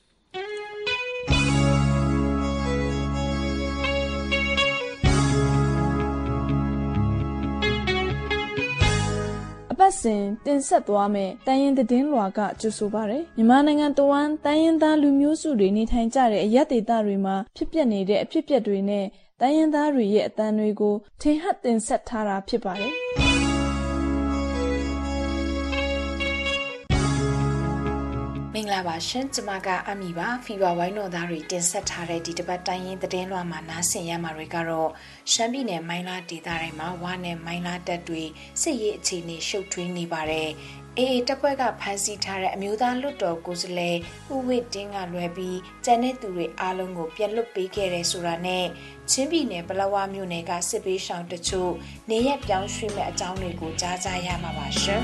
အပတ်စဉ်တင်ဆက်သွားမယ့်တိုင်းရင်းသတင်းလွှာကကြိုဆိုပါရယ်မြန်မာနိုင်ငံတဝန်းတိုင်းရင်းသားလူမျိုးစုတွေနေထိုင်ကြတဲ့အရပ်ဒေသတွေမှာဖြစ်ပျက်နေတဲ့အဖြစ်အပျက်တွေနဲ့တိုင်းရင်းသားတွေရဲ့အသံတွေကိုထင်ဟပ်တင်ဆက်ထားတာဖြစ်ပါတယ်မင်္ဂလာပါရှင်ကျမကအမီပါဖီဘာဝိုင်းတော်သားတွေတင်ဆက်ထားတဲ့ဒီတစ်ပတ်တိုင်းရင်းသတင်းလွှာမှာနားဆင်ရမှာတွေကတော့ရှမ်းပြည်နယ်မိုင်းလားဒေသတိုင်းမှာဝါနဲ့မိုင်းလားတပ်တွေစစ်ရေးအခြေအနေရှုပ်ထွေးနေပါတယ်အေးတပ်ဖွဲ့ကဖမ်းဆီးထားတဲ့အမျိုးသားလွတ်တော်ကိုယ်စားလှယ်ဦးဝစ်တင်းကလွယ်ပြီးကျန်တဲ့သူတွေအားလုံးကိုပြန်လွတ်ပေးခဲ့တယ်ဆိုတာနဲ့ချင်းပြည်နယ်ပလောဝမြို့နယ်ကစစ်ပေးရှောင်တချို့နေရက်ပြောင်းရွှေ့မဲ့အကြောင်းတွေကိုကြားကြရမှာပါရှင်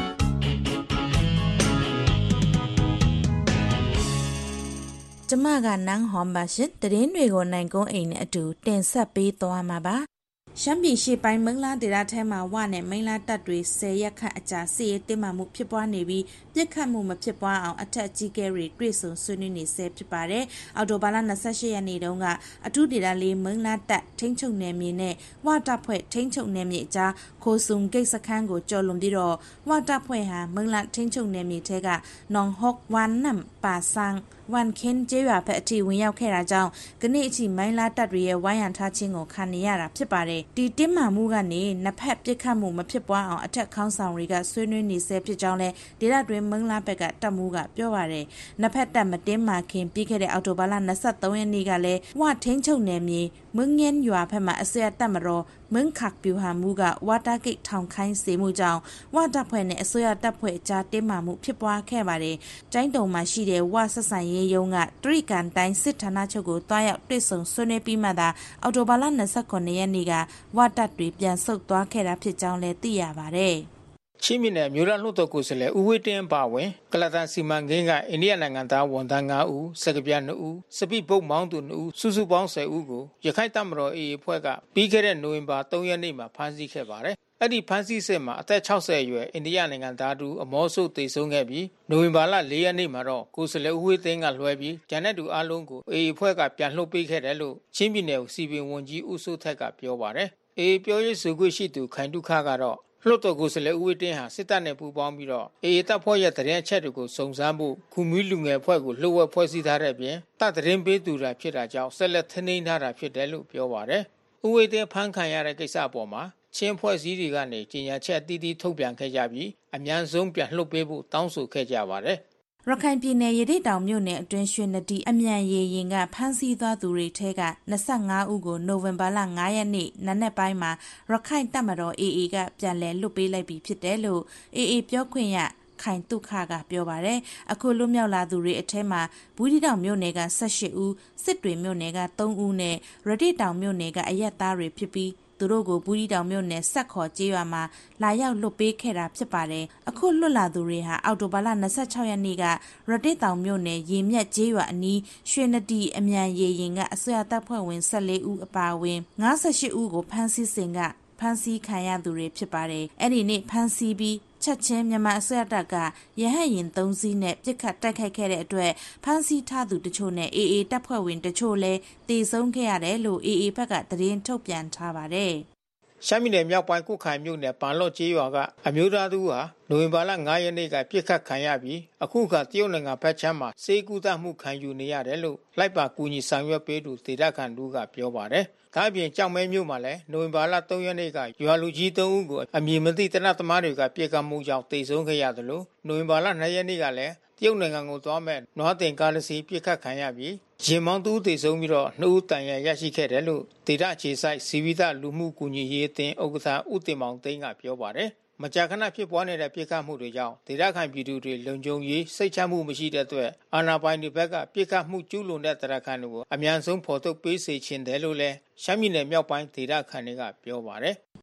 ကျမကနန်းဟွန်ပါရှင်တရင်တွေကိုနိုင်ကုန်းအိမ်နဲ့အတူတင်ဆက်ပေးသွားမှာပါရှမ်းပြည်ရှေ့ပိုင်းမင်္ဂလာဒေသထဲမှာဝနဲ့မင်္ဂလာတပ်တွေ10ရက်ခန့်အကြာစစ်ရေးတင်းမာမှုဖြစ်ပွားနေပြီးပြစ်ခတ်မှုမဖြစ်ပွားအောင်အထက်ကြီးကဲတွေတွေ့ဆုံဆွေးနွေးနေဆဲဖြစ်ပါတယ်။အော်တိုဘာလ28ရက်နေ့တုန်းကအထူးဒေသလေးမင်္ဂလာတပ်ထိန်းချုပ်နယ်မြေနဲ့ဝတပ်ဖွဲ့ထိန်းချုပ်နယ်မြေအကြားခိုဆုံဂိတ်စခန်းကိုကျော်လွန်ပြီးတော့ဝတပ်ဖွဲ့ဟာမင်္ဂလာထိန်းချုပ်နယ်မြေထဲကနောင်ဟော့ဝမ်နမ်ပါဆန်းဝန်ခင်းကျေးရွာဘက်အထိဝင်ရောက်ခဲ့တာကြောင့်ကနေ့အထိမိုင်းလားတပ်တွေရဲ့ဝိုင်းရံထားခြင်းကိုခံနေရတာဖြစ်ပါတယ်။ဒီတင်းမာမှုကနေနှစ်ဖက်ပြစ်ခတ်မှုမဖြစ်ပွားအောင်အထက်ခေါင်းဆောင်တွေကဆွေးနွေးနေဆဲဖြစ်ကြောင်းလဲဒေသတွင်းမင်္ဂလာဘက်ကတပ်မှုကပြောပါတယ်။နှစ်ဖက်တပ်မတင်းမာခင်ပြီးခဲ့တဲ့အောက်တိုဘာလ23ရက်နေ့ကလည်းဝထိန်းချုပ်နယ်မြေမင်းငင်းရွာဘက်မှာအစရတပ်မတော်မင်းခတ်ပြူဟာမှုကဝါတာဂိတ်ထောင်ခိုင်းစေမှုကြောင့်ဝတပ်ဖွဲ့နဲ့အစိုးရတပ်ဖွဲ့ကြားတင်းမာမှုဖြစ်ပွားခဲ့ပါတယ်။ကျိုင်းတုံမှာရှိတဲ့ဝဆက်ဆံရေးရုံးကတရိကန်တိုင်းစစ်ဌာနချုပ်ကိုတွားရောက်တွေ့ဆုံဆွေးနွေးပြီးမှသာအော်တိုဘာလ29ရက်နေ့ကဝတပ်တွေပြန်ဆုတ်သွားခဲ့တာဖြစ်ကြောင်းလည်းသိရပါတယ်။ချင်းပြည်နယ်မြို့ရလွှတ်တော်ကိုယ်စားလှယ်ဦးဝင်းတင်းပါဝင်ကလတန်စီမံကိန်းကအိန္ဒိယနိုင်ငံသားဝန်ထမ်း9ဦးစကပြ2ဦးစပိပုတ်မောင်းသူ2ဦးစုစုပေါင်း10ဦးကိုရခိုင်တပ်မတော် AA ဖွဲ့ကပြီးခဲ့တဲ့နိုဝင်ဘာ3ရက်နေ့မှာဖမ်းဆီးခဲ့ပါတယ်။အဲ့ဒီဖမ်းဆီးစစ်မှာအသက်60အရွယ်အိန္ဒိယနိုင်ငံသားတူအမောဆုသေဆုံးခဲ့ပြီးနိုဝင်ဘာလ4ရက်နေ့မှာတော့ကိုယ်စားလှယ်ဦးဝင်းတင်းကလွှဲပြီးကျန်တဲ့သူအလုံးကို AA ဖွဲ့ကပြန်လွှတ်ပေးခဲ့တယ်လို့ချင်းပြည်နယ်စီပင်ဝန်ကြီးဦးစိုးထက်ကပြောပါတယ်။ AA ပြောရေးဆိုခွင့်ရှိသူခိုင်တုခကတော့လွှတ်တော်ကိုယ်စားလှယ်ဦးဝင်းတင်းဟာစစ်တပ်နဲ့ပူးပေါင်းပြီးတော့အေတပ်ဖွဲ့ရဲ့တရင်အချက်တွေကိုစုံစမ်းဖို့ခုမီးလူငယ်ဖွဲ့ကိုလှုပ်ဝက်ဖွဲ့စည်းထားတဲ့ပြင်တပ်တရင်ပေးသူတာဖြစ်တာကြောင့်ဆက်လက်ထင်းနှိထားတာဖြစ်တယ်လို့ပြောပါတယ်။ဦးဝင်းတင်းဖမ်းခံရတဲ့ကိစ္စအပေါ်မှာချင်းဖွဲ့စည်းတွေကနေကြေညာချက်အသီးသီးထုတ်ပြန်ခဲ့ကြပြီးအများဆုံးပြန်လှုပ်ပေးဖို့တောင်းဆိုခဲ့ကြပါတယ်။ရခိုင်ပြည်နယ်ရသေ့တောင်မြို့နယ်အတွင်းရွှေနဒီအမြန်ရေရင်ကဖမ်းဆီးသွားသူတွေထဲက25ဦးကိုနိုဝင်ဘာလ9ရက်နေ့နနက်ပိုင်းမှာရခိုင်တပ်မတော် AA ကပြန်လည်လွတ်ပေးလိုက်ပြီဖြစ်တယ်လို့ AA ပြောခွင့်ရခိုင်တုခကပြောပါတယ်။အခုလွတ်မြောက်လာသူတွေအထက်မှာဘူးတီတောင်မြို့နယ်က18ဦးစစ်တွေမြို့နယ်က3ဦးနဲ့ရသေ့တောင်မြို့နယ်ကအရက်သားတွေဖြစ်ပြီးသူတို့ကိုဘူးတီတောင်မြို့နယ်ဆက်ခေါ်ကျေးရွာမှာလာရောက်လွတ်ပေးခဲ့တာဖြစ်ပါတယ်။အခုလွတ်လာသူတွေဟာအောက်တိုဘာလ26ရက်နေ့ကရသေ့တောင်မြို့နယ်ရေမြက်ကျေးရွာအနီးရွှေနဒီအမြန်ရေရင်ကအစိုးရတပ်ဖွဲ့ဝင်14ဦးအပါအဝင်58ဦးကိုဖမ်းဆီးစဉ်ကဖမ်းဆီးခံရသူတွေဖြစ်ပါတယ်။အဲ့ဒီနေ့ဖမ်းဆီးပြီးချက်ချင်းမြန်မာအစိုးရတပ်ကရဟတ်ယာဉ်3စီးနဲ့ပစ်ခတ်တိုက်ခိုက်ခဲ့တဲ့အတွက်ဖမ်းဆီးထားသူတချို့နဲ့ AA တပ်ဖွဲ့ဝင်တချို့လည်းတေဆုံးခဲ့ရတယ်လို့ AA ဘက်ကသတင်းထုတ်ပြန်ထားပါတယ်။ရှမ်းပြည်နယ်မြောက်ပိုင်းကုခိုင်မြို့နယ်ပန်လော့ကျေးရွာကအမျိုးသားတို့ဟာနိုဝင်ဘာလ9ရက်နေ့ကပြစ်ခတ်ခံရပြီးအခုခါတရုတ်နိုင်ငံဖက်ချမ်းမှာစေကူတမှုခံယူနေရတယ်လို့လိုက်ပါကူညီဆောင်ရွက်ပေးသူဒေသခံတို့ကပြောပါတယ်။ဒါ့အပြင်ကြောက်မဲမြို့မှာလည်းနိုဝင်ဘာလ3ရက်နေ့ကရွာလူကြီး3ဦးကိုအမည်မသိတနတ်သမားတွေကပြစ်ခတ်မှုကြောင့်တေဆုံးခဲ့ရတယ်လို့နိုဝင်ဘာလ2ရက်နေ့ကလည်းတရုတ်နိုင်ငံကိုသွားမဲ့နွားတင်ကားတစ်စီးပြစ်ခတ်ခံရပြီးရင်မောင်းတူတေဆုံးပြီးတော့2ဦးတန်ရရရှိခဲ့တယ်လို့ဒေသခြေဆိုင်စီဝိဒလူမှုကူညီရေးအသင်းဥက္ကဋ္ဌဦးတင်မောင်သိန်းကပြောပါတယ်။မကြာခဏဖြစ်ပွားနေတဲ့ပြစ်ခတ်မှုတွေကြောင့်ဒေသခံပြည်သူတွေလုံခြုံရေးစိတ်ချမှုမရှိတဲ့အတွက်အာဏာပိုင်တွေဘက်ကပြစ်ခတ်မှုကျူးလွန်တဲ့တရားခံတွေကိုအမြန်ဆုံးဖော်ထုတ်ပေးစေချင်တယ်လို့လည်းရှမ်းပြည်နယ်မြောက်ပိုင်းဒေသခံတွေကပြောပါတယ်။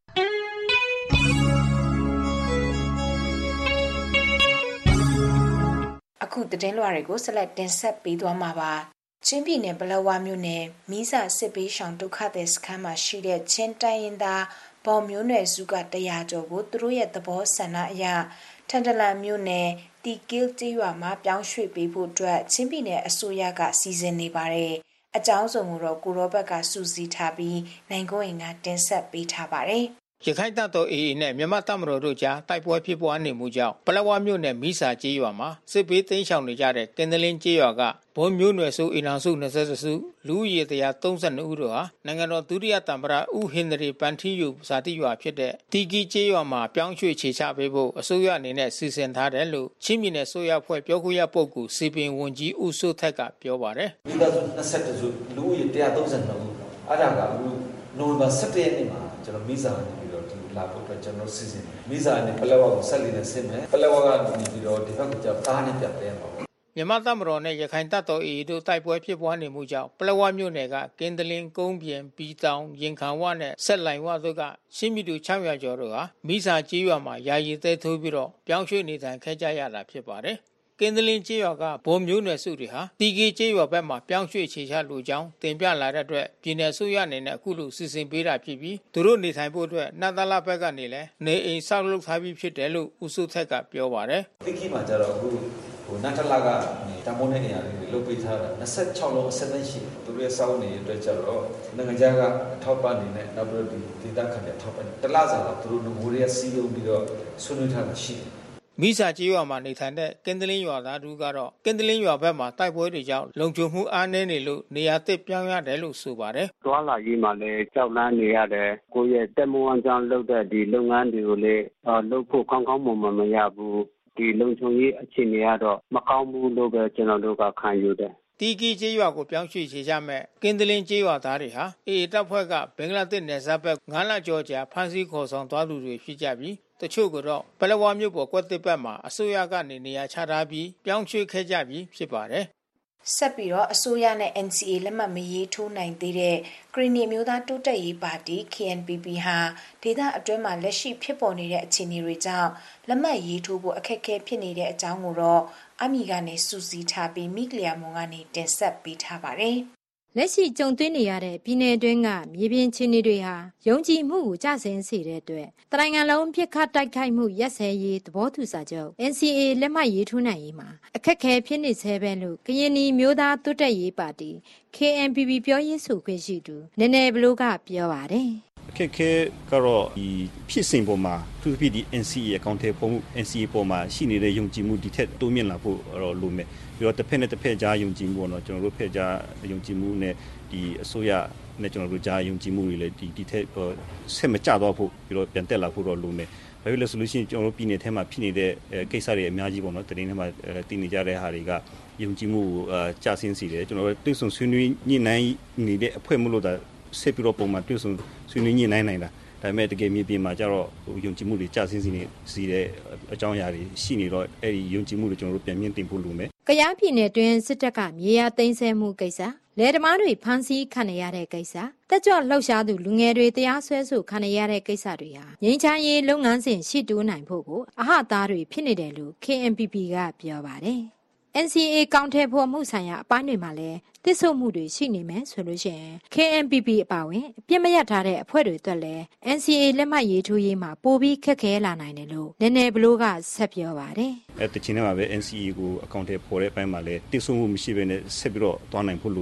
အခုသတင်းလွှာတွေကိုဆက်လက်တင်ဆက်ပေးသွားမှာပါချင်းပြည်နယ်ပလောဝမြို့နယ်မီးစာစစ်ပေးရှောင်ဒုက္ခသည်စခန်းမှာရှိတဲ့ချင်းတိုင်းရင်းသားပေါ်မျိုးနွယ်စုက100ကျော်ကိုသူတို့ရဲ့သဘောဆန္ဒအရထန်တလန်မြို့နယ်တီကီလ်တီရွာမှာပြောင်းရွှေ့ပေးဖို့အတွက်ချင်းပြည်နယ်အစိုးရကစီစဉ်နေပါတယ်အကြောင်းစုံကိုတော့ကိုရောဘက်ကစူးစီးထားပြီးနိုင်ကိုရင်ကတင်ဆက်ပေးထားပါတယ်ရခိုင်တပ်တော် AA နဲ့မြန်မာတပ်မတော်တို့ကြားတိုက်ပွဲဖြစ်ပွားနေမှုကြောင့်ပလက်ဝမြို့နယ်မီးစာကျေးရွာမှာစစ်ပေးသိမ်းရှောင်နေကြတဲ့ကင်းတလင်းကျေးရွာကဘုံမျိုးနွယ်စုအင်အောင်စု20စုလူဦးရေ132ဦးတို့ဟာနိုင်ငံတော်ဒုတိယသမ္မတဦးဟင်နရီပန်ထီယူဇာတိရွာဖြစ်တဲ့တီကီကျေးရွာမှာပြောင်းရွှေ့ခြေချပေးဖို့အစိုးရအနေနဲ့စီစဉ်ထားတယ်လို့ချင်းပြည်နယ်ဆိုရဖွဲ့ပြောခွင့်ရပုဂ္ဂိုလ်စီပင်ဝန်ကြီးဦးစိုးထက်ကပြောပါတယ်မိသားစု22စုလူဦးရေ132ဦးအဲ့ဒါကအခုနိုဝင်ဘာ17ရက်နေ့မှာကျွန်တော်မိစာလာဖို့အတွက်ကျွန်တော်စီစဉ်တယ်မိစာနဲ့ပလက်ဝကိုဆက်လက်နဲ့ဆင်းမယ်ပလက်ဝကနေပြီးတော့ဒီဘက်ကကြောက်ကားနဲ့ပြတ်တယ်ပါမြန်မာတပ်မတော်နဲ့ရခိုင်တပ်တော် AA တို့တိုက်ပွဲဖြစ်ပွားနေမှုကြောင့်ပလက်ဝမြို့နယ်ကကင်းတလင်းကုန်းပြင်ပီတောင်ရင်ခံဝနဲ့ဆက်လိုင်ဝတို့ကရှင်းမီတူ600ကျော်တို့ဟာမိစာကြီးရွာမှာယာယီတဲထိုးပြီးတော့ပြောင်းရွှေ့နေထိုင်ခဲ့ကြရတာဖြစ်ပါတယ်ကင်းတလင်းကျေးရွာကဘုံမျိုးနွယ်စုတွေဟာတီကီကျေးရွာဘက်မှာပြောင်းရွှေ့ခြေချလူကြောင်းတင်ပြလာတဲ့အတွက်ပြည်내ဆိုရအနေနဲ့အခုလိုစီစဉ်ပေးတာဖြစ်ပြီးသူတို့နေထိုင်ဖို့အတွက်နတ်သလဘက်ကနေလည်းနေအိမ်ဆောက်လုပ်ထားပြီးဖြစ်တယ်လို့ဦးစုထက်ကပြောပါတယ်တီကီမှာကျတော့အခုနတ်သလကတမိုးနဲ့နေရာတွေလုပ်ပေးထားတာ26လုံးအဆက်နဲ့ရှိသူတို့ရဲ့စောင်းနေအတွက်ကျတော့နိုင်ငံခြားကထောက်ပံ့နေနဲ့နောက်ပြီးတော့ဒေသခံတွေထောက်ပံ့တလားစားတော့သူတို့ငိုရဲစီးလုံးပြီးတော့ဆွေးနွေးထားတာရှိတယ်မိစာကျေးရွာမှာနေထိုင်တဲ့ကင်းတလင်းရွာသားတို့ကတော့ကင်းတလင်းရွာဘက်မှာတိုက်ပွဲတွေကြောင့်လုံခြုံမှုအားနည်းနေလို့နေရာသစ်ပြောင်းရတယ်လို့ဆိုပါတယ်။သွားလာရေးမှာလည်းကြောက်လန့်နေရတယ်။ကိုယ့်ရဲ့တက်မွန်ကြောင့်လုပ်တဲ့ဒီလုပ်ငန်းတွေကိုလည်းလုပ်ဖို့ကောင်းကောင်းမွန်မွန်မရဘူး။ဒီလုံခြုံရေးအခြေအနေကတော့မကောင်းဘူးလို့ပဲကျွန်တော်တို့ကခံယူတယ်။တီကီကျေးရွာကိုပြောင်းရွှေ့ခြေချမဲ့ကင်းတလင်းကျေးရွာသားတွေဟာအေအေတပ်ဖွဲ့ကဘင်္ဂလားဒေ့ရှ်နယ်စပ်ဘက်9လကျော်ကြာဖမ်းဆီးခေါ်ဆောင်သွားသူတွေဖြစ်ကြပြီးတချို့ကတော့ပလက်ဝမြို့ပေါ်ကွက်တစ်ဘက်မှာအစိုးရကနေနေရာချထားပြီးပြောင်းရွှေ့ခဲ့ကြပြီးဖြစ်ပါတယ်ဆက်ပြီးတော့အစိုးရနဲ့ NCA လက်မှတ်မရေးထိုးနိုင်သေးတဲ့ကရင်နီမျိုးသားတိုးတက်ရေးပါတီ KNPP ဟာဒေသအတွင်းမှာလက်ရှိဖြစ်ပေါ်နေတဲ့အခြေအနေတွေကြောင့်လက်မှတ်ရေးထိုးဖို့အခက်အခဲဖြစ်နေတဲ့အကြောင်းကိုတော့အမီကနေစူးစီးထားပြီးမိကလျာမွန်ကနေတင်ဆက်ပေးထားပါတယ်လက်ရှိကြုံတွေ့နေရတဲ့ပြည်내အတွင်းကမြေပြင်အခြေအနေတွေဟာယုံကြည်မှုကိုကျဆင်းစေတဲ့အတွက်တနိုင်ငံလုံးပြစ်ခတ်တိုက်ခိုက်မှုရက်စဲရေးသဘောတူစာချုပ် NCA လက်မှတ်ရေးထိုးနိုင်ရေးမှာအခက်အခဲဖြစ်နေဆဲပဲလို့ကရင်နီမျိုးသားတိုးတက်ရေးပါတီ KNPP ပြောရေးဆိုခွင့်ရှိသူနည်းနည်းဘလို့ကပြောပါတယ်အခက်ခဲကတော့ဒီဖြစ်စဉ်ပေါ်မှာသူဖြစ်ဒီ NCA အကောင့်ထဲပုံမှု NCA ပေါ်မှာရှိနေတဲ့ယုံကြည်မှုဒီထက်တိုးမြင့်လာဖို့တော့လိုမယ်ပြီးတော့တစ်ဖက်နဲ့တစ်ဖက်ကြားယုံကြည်မှုပေါ့နော်ကျွန်တော်တို့ဖက်ကြားယုံကြည်မှုနဲ့ဒီအစိုးရနဲ့ကျွန်တော်တို့ကြားယုံကြည်မှုတွေလည်းဒီထက်ဆက်မကျတော့ဖို့ပြီးတော့ပြန်တက်လာဖို့တော့လိုမယ်ဘာဖြစ်လဲဆိုလို့ရှိရင်ကျွန်တော်တို့ပြည်နယ်ထဲမှာဖြစ်နေတဲ့ကိစ္စတွေအများကြီးပေါ့နော်တရင်ထဲမှာတည်နေကြတဲ့ဟာတွေကယုံကြည်မှုကြာဆင်းစေတယ်ကျွန်တော်တို့တွေ့ဆုံဆွေးနွေးညှိနှိုင်းနေတဲ့အဖွဲ့မလို့တာဆက်ပြီးတော့ပုံမှန်တွေ့ဆုံဆွေးနွေးညှိနှိုင်းနိုင်တာဒါပေမဲ့တကယ်မြေပြင်မှာကျတော့ယုံကြည်မှုတွေကြာဆင်းစီတဲ့အကြောင်းအရာတွေရှိနေတော့အဲ့ဒီယုံကြည်မှုတွေကျွန်တော်တို့ပြန်မြင့်တင်ဖို့လိုမယ်ကယားပြည်နယ်တွင်စစ်တပ်ကမြေယာသိမ်းဆည်းမှုကိစ္စလယ်သမားတွေဖမ်းဆီးခံရတဲ့ကိစ္စတက်ကြွလှုပ်ရှားသူလူငယ်တွေတရားစွဲဆိုခံရတဲ့ကိစ္စတွေဟာငြိမ်းချမ်းရေးလုပ်ငန်းစဉ်ရှိတိုးနိုင်ဖို့ကိုအဟသားတွေဖြစ်နေတယ်လို့ KNPP ကပြောပါတယ်NCA ကောင်ထဲဖို့မှုဆိုင်ရာအပိုင်းတွေမှာလည်းတစ်ဆို့မှုတွေရှိနေမယ်ဆိုလို့ရှိရင် KNPP အပါဝင်အပြစ်မရထားတဲ့အဖွဲ့တွေအတွက်လည်း NCA လက်မှတ်ရေးထိုးရေးမှာပိုပြီးခက်ခဲလာနိုင်တယ်လို့နည်းနည်းဘလို့ကဆက်ပြောပါတယ်။တချင်ထဲမှာပဲ NCA ကိုအကောင့်ထဲပေါ်တဲ့အပိုင်းမှာလည်းတစ်ဆို့မှုမရှိဘဲနဲ့ဆက်ပြီးတော့သွားနိုင်ဖို့လိုမယ်။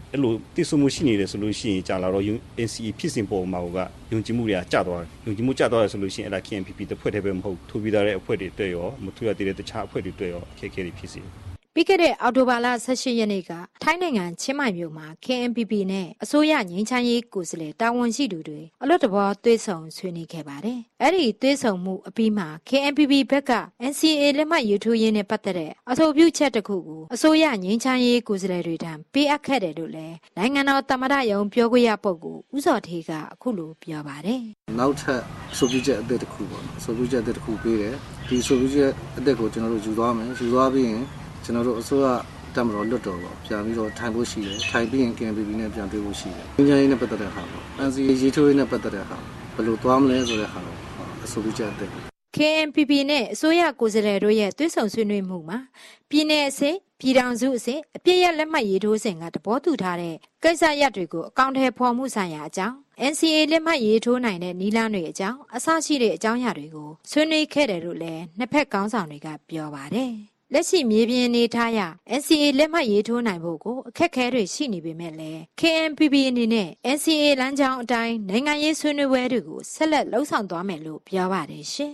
အဲ့လိုတည်ဆူမှုရှိနေတယ်ဆိုလို့ရှိရင်ကြာလာတော့ NCA ဖြစ်စဉ်ပေါ်မှာကယုံကြည်မှုတွေကျသွားတယ်ယုံကြည်မှုကျသွားတယ်ဆိုလို့ရှိရင်အဲ့ဒါ KNPP တစ်ဖွဲ့တည်းပဲမဟုတ်ထိုးပြီးသားတဲ့အဖွဲ့တွေတွေ့ရောမထူရသေးတဲ့တခြားအဖွဲ့တွေတွေ့ရောအခက်အခဲတွေဖြစ်စေပြီးခဲ့တဲ့အောက်တိုဘာလ18ရက်နေ့ကထိုင်းနိုင်ငံချင်းမိုင်မြို့မှာ KNPP နဲ့အစိုးရငြိမ်းချမ်းရေးကိုယ်စားလှယ်တာဝန်ရှိသူတွေအလွတ်တဘောတွေ့ဆုံဆွေးနွေးခဲ့ပါတယ်။အဲ့ဒီတွေ့ဆုံမှုအပြီးမှာ KNPP ဘက်က NCA လက်မှတ်ရေးထိုးရေးနဲ့ပတ်သက်တဲ့အဆိုပြုချက်တစ်ခုကိုအစိုးရငြိမ်းချမ်းရေးကိုယ်စားလှယ်တွေထံပေးအပ်ခဲ့တယ်လို့လည်းနိုင်ငံတော်သမ္မတရုံးပြောခွင့်ရပုဂ္ဂိုလ်ဦးစောထေးကအခုလိုပြောပါတယ်။နောက်ထပ်အဆိုပြုချက်အသစ်တစ်ခုပေါ့နော်။အဆိုပြုချက်အသစ်တစ်ခုပေးတယ်။ဒီအဆိုပြုချက်အသစ်ကိုကျွန်တော်တို့ယူသွားမယ်။ယူသွားပြီးရင်ကျွန်တော်တို့အစိုးရတမတော်လွတ်တော်ပေါ့ပြန်ပြီးတော့ထိုင်ဖို့ရှိတယ်ထိုင်ပြီးရင် KNPP နဲ့ပြန်တွေ့ဖို့ရှိတယ်ငြိမ်းချမ်းရေးနဲ့ပတ်သက်တဲ့ဟာပေါ့ NCA ရေးထိုးရေးနဲ့ပတ်သက်တဲ့ဟာဘယ်လိုသွားမလဲဆိုတဲ့ဟာကိုအဆိုပြုချက်အသစ် KNPP နဲ့အစိုးရကိုယ်စားလှယ်တို့ရဲ့တွေ့ဆုံဆွေးနွေးမှုမှာပြည်내အဆင့်ပြည်ထောင်စုအဆင့်အပြည့်ရလက်မှတ်ရေးထိုးစဉ်ကသဘောတူထားတဲ့ကိစ္စရပ်တွေကိုအကောင့်ထဲဖော်မှုဆိုင်ရာအကြောင်း NCA လက်မှတ်ရေးထိုးနိုင်တဲ့နည်းလမ်းတွေအကြောင်းအစရှိတဲ့အကြောင်းအရာတွေကိုဆွေးနွေးခဲ့တယ်လို့လည်းနှစ်ဖက်ခေါင်းဆောင်တွေကပြောပါတယ်လက်ရှိမြေပြင်အနေထားရ NCA လက်မှတ်ရေးထိုးနိုင်ဖို့ကိုအခက်အခဲတွေရှိနေပေမဲ့လည်း KNPP အနေနဲ့ NCA လမ်းကြောင်းအတိုင်းနိုင်ငံရေးဆွေးနွေးပွဲတွေကိုဆက်လက်လှုပ်ဆောင်သွားမယ်လို့ပြောပါတယ်ရှင်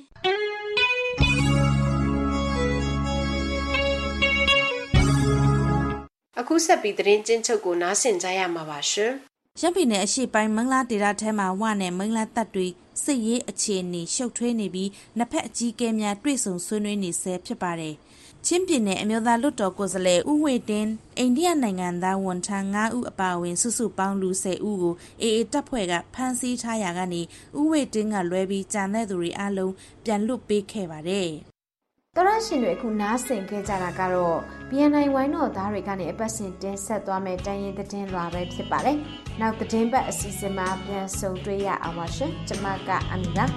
။အခုဆက်ပြီးသတင်းကျဉ်းချုပ်ကိုနားဆင်ကြရမှာပါရှင်။ရပြည်နယ်အရှေ့ပိုင်းမင်္ဂလာဒေသထဲမှာဝနဲ့မင်္ဂလာတပ်တွေစစ်ရေးအခြေအနေရှုပ်ထွေးနေပြီးနှစ်ဖက်အကြီးအကဲများတွေ့ဆုံဆွေးနွေးနေဆဲဖြစ်ပါတယ်။ချင်းပြည်နယ်အမျိုးသားလွှတ်တော်ကိုယ်စားလှယ်ဦးဝေတင်အိန္ဒိယနိုင်ငံသားဝန်ထမ်း9ဦးအပါအဝင်စုစုပေါင်းလူ10ဦးကို AA တပ်ဖွဲ့ကဖမ်းဆီးထားရာကနေဦးဝေတင်ကလွဲပြီးကြံတဲ့သူတွေအလုံးပြန်လွတ်ပေးခဲ့ပါတယ်။တော်ရရှင်တွေအခုနားဆင်ခဲ့ကြတာကတော့ BNI ဝိုင်းတော်သားတွေကနေအပတ်စဉ်တင်ဆက်သွားမယ့်တိုင်းရင်သတင်းလွှာပဲဖြစ်ပါတယ်။နောက်သတင်းပတ်အစီအစဉ်မှာပြန်ဆုံတွေ့ရအောင်ပါရှင်။ကျွန်မကအမီလာ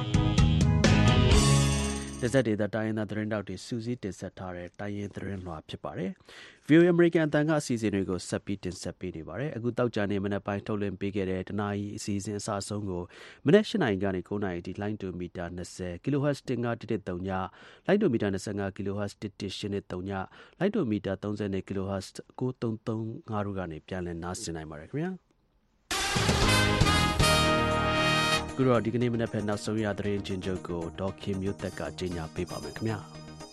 တက်ဆက်ဒေသတိုင်းရင်းသားသတင်းတောက်တွေစူးစီးတင်ဆက်ထားတဲ့တိုင်းရင်းသတင်းလွှာဖြစ်ပါတယ်။ VOA American အသံကအစီအစဉ်တွေကိုဆက်ပြီးတင်ဆက်ပေးနေပါတယ်။အခုတောက်ကြနေမနေ့ပိုင်းထုတ်လွှင့်ပေးခဲ့တဲ့တနာရီအစီအစဉ်အစအဆုံးကိုမနေ့၈နာရီကနေ9နာရီအထိလိုင်းတူမီတာ20 kHz 1.3ညလိုင်းတူမီတာ25 kHz 1.8ညလိုင်းတူမီတာ30 kHz 9335တို့ကနေပြန်လည်နားဆင်နိုင်ပါတယ်ခင်ဗျာ။ခုတော့ဒီကနေ့မနေ့ဖက်နောက်ဆုံးရသတင်းချင်းချုပ်ကိုဒေါက်ခင်မျိုးသက်ကကြီးညာပေးပါမယ်ခင်ဗျာ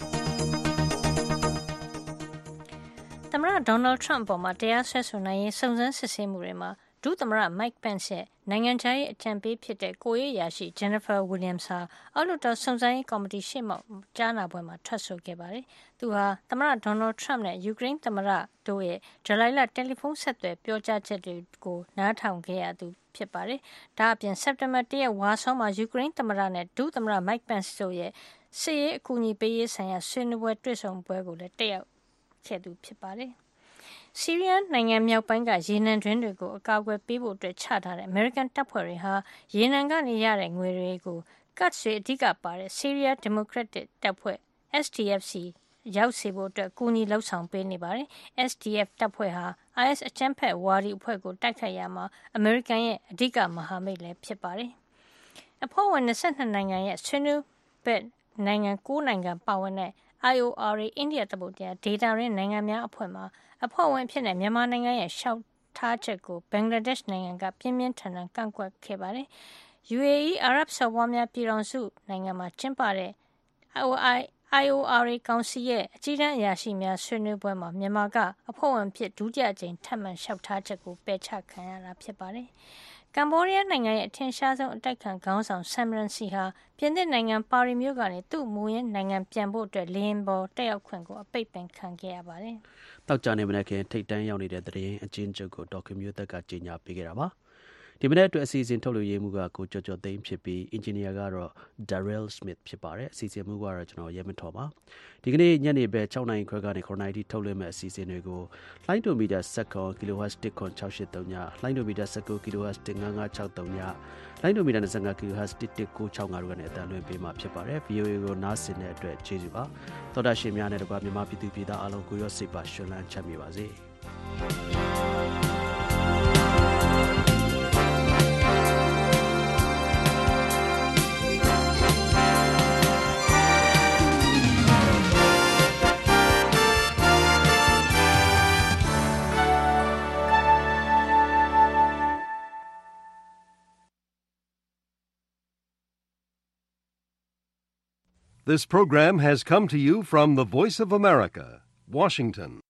သမ္မတဒေါ်နယ်ထရမ့်ပေါ်မှာတရားစွဲဆိုနိုင်ရေးစုံစမ်းစစ်ဆေးမှုတွေမှာဒုသမ္မတ Mike Pence ရဲ့နိုင်ငံခြားရေးအကြံပေးဖြစ်တဲ့ကိုရေးရာရှိ Jennifer Williams ဟာအောက်လွှတ်တော်စုံစမ်းရေးကော်မတီရှေ့မှောက်ကြားနာပွဲမှာထွက်ဆိုခဲ့ပါတယ်။သူဟာသမ္မတဒေါ်နယ်ထရမ့်နဲ့ယူကရိန်းသမ္မတတို့ရဲ့ဇူလိုင်လတယ်လီဖုန်းဆက်သွယ်ပြောကြားချက်တွေကိုနားထောင်ခဲ့ရသူဖြစ်ပါတယ်။ဒါအပြင်စက်တင်ဘာ1ရက်ဝါဆောမှာယူကရိန်းသမ္မတနဲ့ဒုသမ္မတ Mike Pence တို့ရဲ့စစ်ရေးအကူအညီပေးရေးဆိုင်ရာဆွေးနွေးပွဲတွေ့ဆုံပွဲကိုလည်းတက်ရောက်ခဲ့သူဖြစ်ပါတယ်။ဆီးရီးယားနိုင်ငံမြောက်ပိုင်းကရေနံတွင်းတွေကိုအကာအကွယ်ပေးဖို့အတွက်ချထားတဲ့အမေရိကန်တပ်ဖွဲ့တွေဟာရေနံကနေရတဲ့ငွေတွေကိုကတ်တွေအဓိကပါတဲ့ဆီးရီးယားဒီမိုကရက်တစ်တပ်ဖွဲ့ SDF စီရောက်စေဖို့အတွက်ကူညီလှုပ်ဆောင်ပေးနေပါတယ်။ SDF တပ်ဖွဲ့ဟာ IS အကြမ်းဖက်ဝါဒီအဖွဲ့ကိုတိုက်ခိုက်ရမှာအမေရိကန်ရဲ့အဓိကမဟာမိတ်လည်းဖြစ်ပါတယ်။အဖွဲ့ဝင်22နိုင်ငံရဲ့ဆွေးနွေးဘက်နိုင်ငံ9နိုင်ငံပါဝင်တဲ့ IORA အိန္ဒိယသမုဒ္ဒရာဒေတာရင်းနိုင်ငံများအဖွဲ့မှာအဖွဲ့ဝင်ဖြစ်တဲ့မြန်မာနိုင်ငံရဲ့ရှောက်ထားချက်ကိုဘင်္ဂလားဒေ့ရှ်နိုင်ငံကပြင်းပြင်းထန်ထန်ကန့်ကွက်ခဲ့ပါတယ်။ UAE အာရပ်စော်ဘွားများပြည်ထောင်စုနိုင်ငံမှာကျင်းပတဲ့ IORA ကောင်စီရဲ့အကြီးတန်းအရာရှိများဆွေးနွေးပွဲမှာမြန်မာကအဖွဲ့ဝင်ဖြစ်ဒုတိယအကြိမ်ထပ်မံလျှောက်ထားချက်ကိုပယ်ချခံရတာဖြစ်ပါတယ်။ကမ္ဘောဒီးယားနိုင်ငံရဲ့အထင်ရှားဆုံးအတိုက်ခံခေါင်းဆောင်ဆမ်ရန်စီဟာပြင်သစ်နိုင်ငံပါရီမြို့ကနေသူ့မူရင်းနိုင်ငံပြန်ဖို့အတွက်လေယာဉ်ပေါ်တက်ရောက်ခွင့်ကိုအပိတ်ပင်ခံခဲ့ရပါတယ်။တောက်ကြနေမနေ့ကထိတ်တန်းရောက်နေတဲ့သတင်းအချင်းချုပ်ကိုဒေါက်ခင်မျိုးသက်ကကြီးညာပေးခဲ့တာပါ။ဒီမနေ့အတွက်အစီအစဉ်ထုတ်လွှင့်ရေးမှုကကိုကျော်ကျော်သိန်းဖြစ်ပြီးအင်ဂျင်နီယာကတော့ Daryl Smith ဖြစ်ပါတယ်။အစီအစဉ်မှုကတော့ကျွန်တော်ရဲမထော်ပါ။ဒီကနေ့ညနေပဲ6နာရီခွဲကနေ9နာရီထိထုတ်လွှင့်မဲ့အစီအစဉ်တွေကိုလိုင်းဒိုမီတာ7 kHz 1.683ညလိုင်းဒိုမီတာ19 kHz 15563ညလိုင်းဒိုမီတာ25 kHz 11965တို့ကနေအသံလွှင့်ပေးမှာဖြစ်ပါတယ်။ VOA ကိုနားဆင်တဲ့အတွက်ကျေးဇူးပါ။သောတာရှင်များနဲ့တကွာမြန်မာပြည်သူပြည်သားအားလုံးကိုရောစိတ်ပါရှင်လန်းချမ်းမြေပါစေ။ This program has come to you from the Voice of America, Washington.